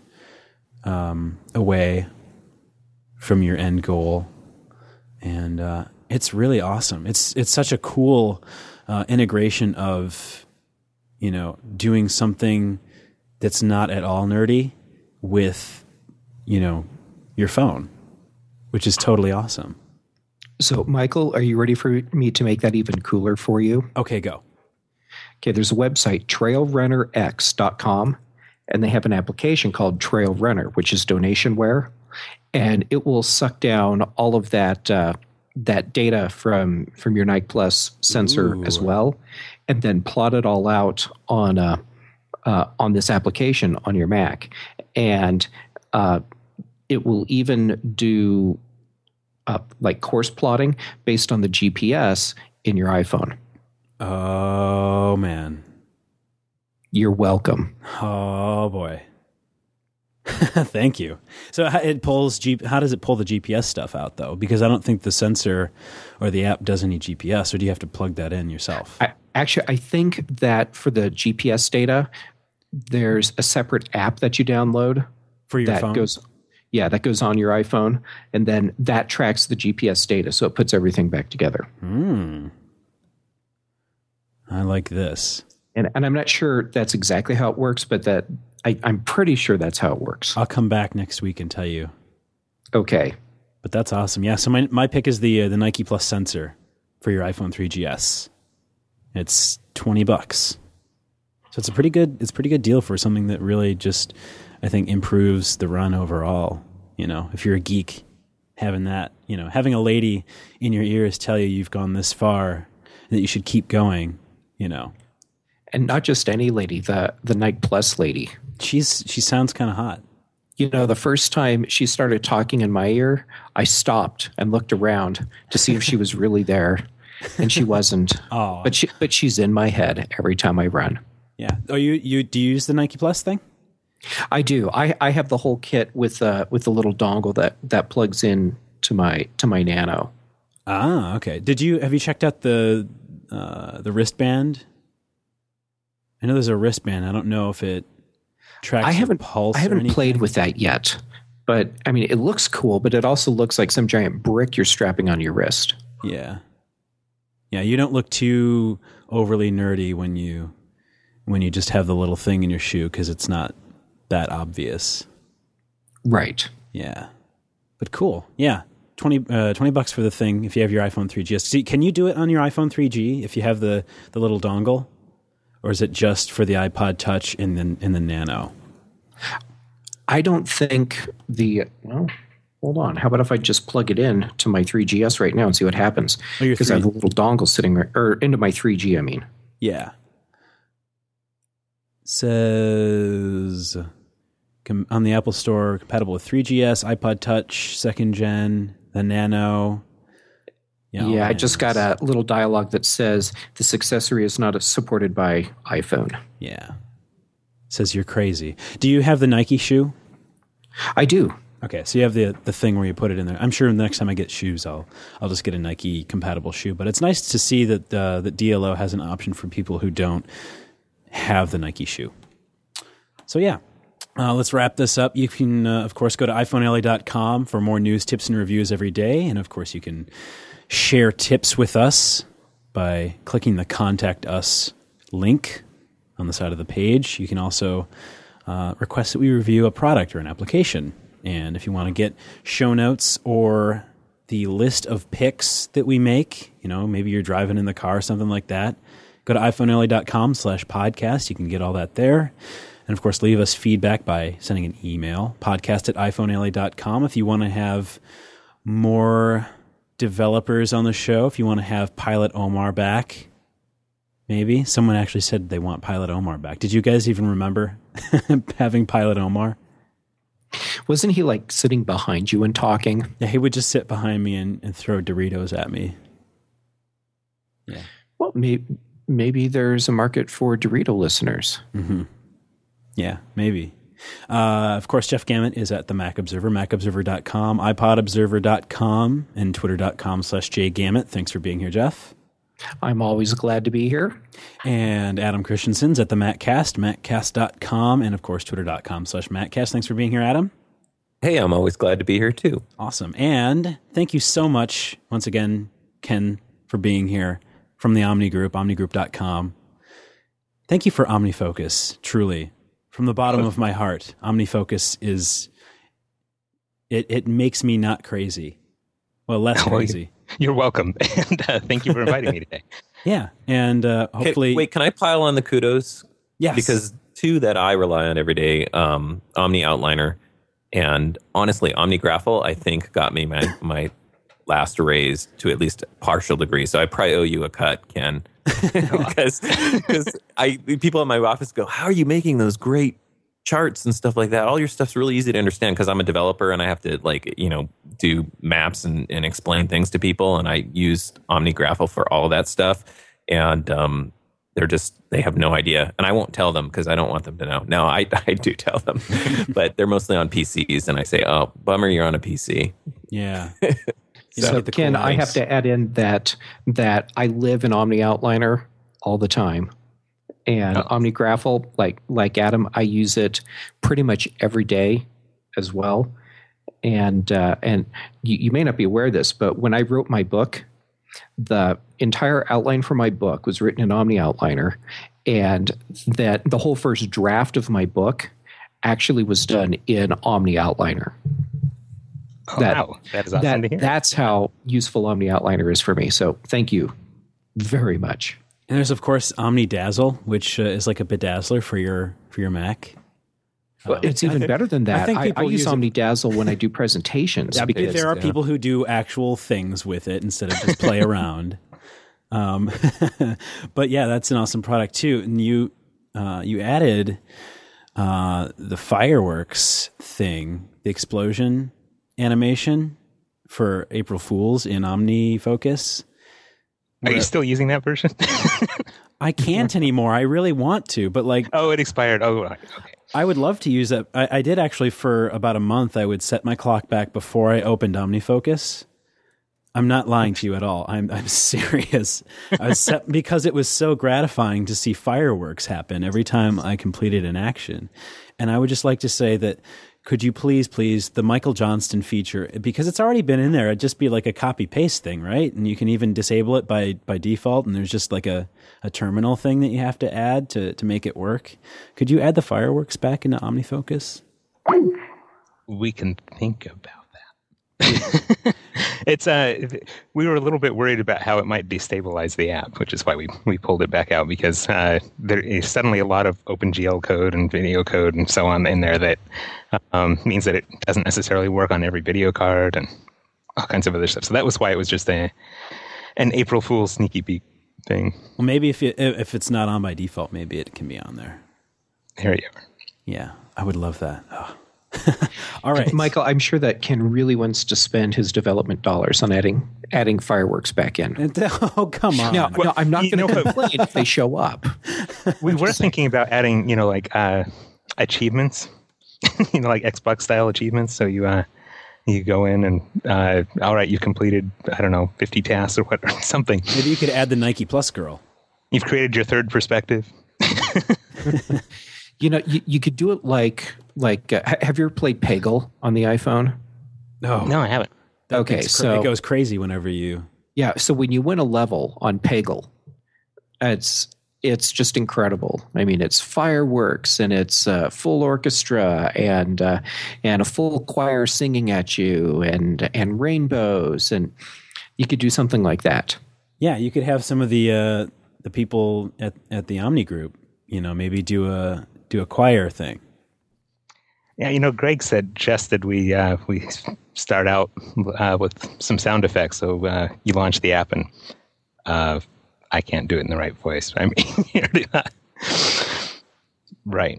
away from your end goal. And it's really awesome. It's such a cool integration of doing something that's not at all nerdy with your phone, which is totally awesome. So, Michael, are you ready for me to make that even cooler for you? Okay, go. Okay, there's a website, trailrunnerx.com, and they have an application called Trail Runner, which is donationware, and it will suck down all of that data from your Nike Plus sensor as well, and then plot it all out on this application on your Mac, and it will even do like course plotting based on the GPS in your iPhone. Oh man. You're welcome. Oh boy. Thank you. So how does it pull the GPS stuff out though? Because I don't think the sensor or the app does any GPS, or do you have to plug that in yourself? I think that for the GPS data, there's a separate app that you download For your phone? That goes on your iPhone, and then that tracks the GPS data, so it puts everything back together. I like this. And I'm not sure that's exactly how it works, but I'm pretty sure that's how it works. I'll come back next week and tell you. Okay. But that's awesome. Yeah, so my pick is the Nike Plus sensor for your iPhone 3GS. It's $20. So it's a pretty good deal for something that really just, I think, improves the run overall. You know, if you're a geek, having that, you know, having a lady in your ears tell you you've gone this far and that you should keep going, you know. And not just any lady, the Nike Plus lady. She sounds kind of hot. You know, the first time she started talking in my ear, I stopped and looked around to see if she was really there, and she wasn't. Oh, but she's in my head every time I run. Yeah. Oh, you do you use the Nike Plus thing? I do. I have the whole kit with the little dongle that plugs in to my Nano. Ah, okay. Have you checked out the wristband? I know there's a wristband. I don't know if it tracks your pulse. I haven't played with that yet, but I mean, it looks cool. But it also looks like some giant brick you're strapping on your wrist. Yeah. You don't look too overly nerdy when you just have the little thing in your shoe, because it's not that obvious. Right. Yeah. But cool. Yeah. $20 for the thing if you have your iPhone 3GS. See, can you do it on your iPhone 3G if you have the little dongle? Or is it just for the iPod Touch in the Nano? I don't think well, hold on. How about if I just plug it in to my 3GS right now and see what happens? Because I have a little dongle sitting or into my 3G, I mean. Yeah. Says on the Apple Store, compatible with 3GS, iPod Touch, 2nd Gen, the Nano. Yeah, I just got a little dialogue that says this accessory is not supported by iPhone. Yeah. Says you're crazy. Do you have the Nike shoe? I do. Okay, so you have the thing where you put it in there. I'm sure the next time I get shoes, I'll just get a Nike compatible shoe. But it's nice to see that that DLO has an option for people who don't have the Nike shoe. So yeah. Let's wrap this up. You can, of course, go to iPhoneLA.com for more news, tips, and reviews every day. And, of course, you can share tips with us by clicking the Contact Us link on the side of the page. You can also request that we review a product or an application. And if you want to get show notes or the list of picks that we make, you know, maybe you're driving in the car or something like that, go to iPhoneLA.com/podcast. You can get all that there. And, of course, leave us feedback by sending an email, podcast@iPhoneLA.com. If you want to have more developers on the show, if you want to have Pilot Omar back, maybe. Someone actually said they want Pilot Omar back. Did you guys even remember having Pilot Omar? Wasn't he, like, sitting behind you and talking? Yeah, he would just sit behind me and throw Doritos at me. Yeah. Well, maybe there's a market for Dorito listeners. Mm-hmm. Yeah, maybe. Of course, Jeff Gamet is at the Mac Observer, macobserver.com, iPodobserver.com, and twitter.com/jgamet. Thanks for being here, Jeff. I'm always glad to be here. And Adam Christensen's at the MacCast, maccast.com, and of course, twitter.com/MacCast. Thanks for being here, Adam. Hey, I'm always glad to be here too. Awesome. And thank you so much, once again, Ken, for being here from the Omni Group, omnigroup.com. Thank you for OmniFocus, truly. From the bottom of my heart, OmniFocus is, it makes me not crazy. Well, less crazy. You're welcome. And thank you for inviting me today. Yeah. And hopefully... Wait, can I pile on the kudos? Yes. Because two that I rely on every day, Omni Outliner and honestly, OmniGraffle, I think got me my last raise to at least a partial degree. So I probably owe you a cut, Ken. Because people in my office go, how are you making those great charts and stuff like that? All your stuff's really easy to understand because I'm a developer and I have to do maps and explain things to people. And I use OmniGraffle for all of that stuff. And they have no idea. And I won't tell them because I don't want them to know. No, I do tell them, but they're mostly on PCs. And I say, oh, bummer, you're on a PC. Yeah. So Ken, I have to add in that I live in Omni Outliner all the time. And OmniGraffle, like Adam, I use it pretty much every day as well. And you may not be aware of this, but when I wrote my book, the entire outline for my book was written in Omni Outliner, and that the whole first draft of my book actually was done in Omni Outliner. Wow, that is awesome to hear. That's how useful Omni Outliner is for me. So thank you very much. And there's, of course, Omni Dazzle, which is like a bedazzler for your Mac. Well, it's even better than that. I use Omni Dazzle when I do presentations. Yeah, because there are people who do actual things with it instead of just play around. But yeah, that's an awesome product too. And you added the fireworks thing, the explosion animation for April Fools in OmniFocus. Are you still using that version? I can't anymore. I really want to, but it expired. Oh, okay. I would love to use that. I did actually for about a month. I would set my clock back before I opened OmniFocus. I'm not lying to you at all. I'm serious. I was set because it was so gratifying to see fireworks happen every time I completed an action. And I would just like to say that, could you please, the Michael Johnston feature, because it's already been in there, it'd just be like a copy-paste thing, right? And you can even disable it by default, and there's just like a terminal thing that you have to add to make it work. Could you add the fireworks back into OmniFocus? We can think about that. It's we were a little bit worried about how it might destabilize the app, which is why we pulled it back out, because there is suddenly a lot of OpenGL code and video code and so on in there that means that it doesn't necessarily work on every video card and all kinds of other stuff. So that was why it was just an April Fool's sneaky peek thing. Well, maybe if it's not on by default, maybe it can be on there. There you are. Yeah, I would love that. Oh. All right, Michael, I'm sure that Ken really wants to spend his development dollars on adding fireworks back in. Oh, come on. No, I'm not going to complain if they show up. We were thinking about adding, achievements, like Xbox style achievements. So you go in and, all right, you've completed, 50 tasks or whatever, something. Maybe you could add the Nike Plus girl. You've created your third perspective. You could do it like have you ever played Peggle on the iPhone? No, I haven't. Okay, so it goes crazy whenever you. Yeah, so when you win a level on Peggle, it's just incredible. I mean, it's fireworks and it's full orchestra and a full choir singing at you and rainbows, and you could do something like that. Yeah, you could have some of the people at the Omni group, maybe do a choir thing. Yeah, Greg suggested we start out with some sound effects. So you launch the app, and I can't do it in the right voice. I mean, right.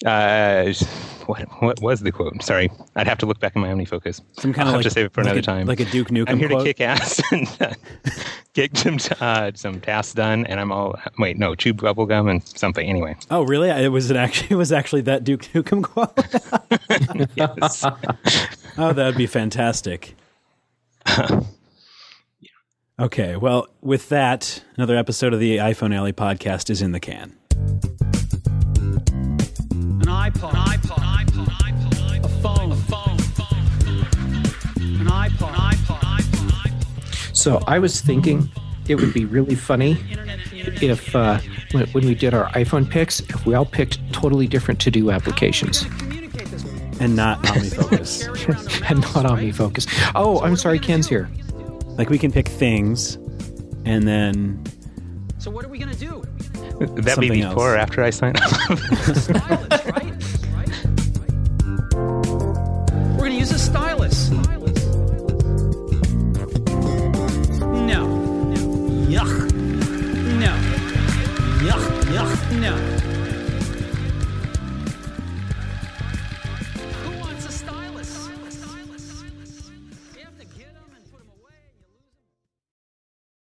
What was the quote? Sorry, I'd have to look back in my OmniFocus. I'll have to save it for another time. Like a Duke Nukem I'm here quote? to kick ass and get some tasks done, and I'm all chew bubblegum and something. Anyway. Oh, really? It was actually that Duke Nukem quote. Yes. Oh, that'd be fantastic. Okay, well, with that, another episode of the iPhone Alley podcast is in the can. An iPod, a phone, an iPod. So I was thinking it would be really funny if when we did our iPhone picks, if we all picked totally different to-do applications. And not OmniFocus. And not OmniFocus. Oh, I'm sorry, Ken's here. Like we can pick things, and then... So what are we going to do? That'd be before or after I sign up? Silence, right?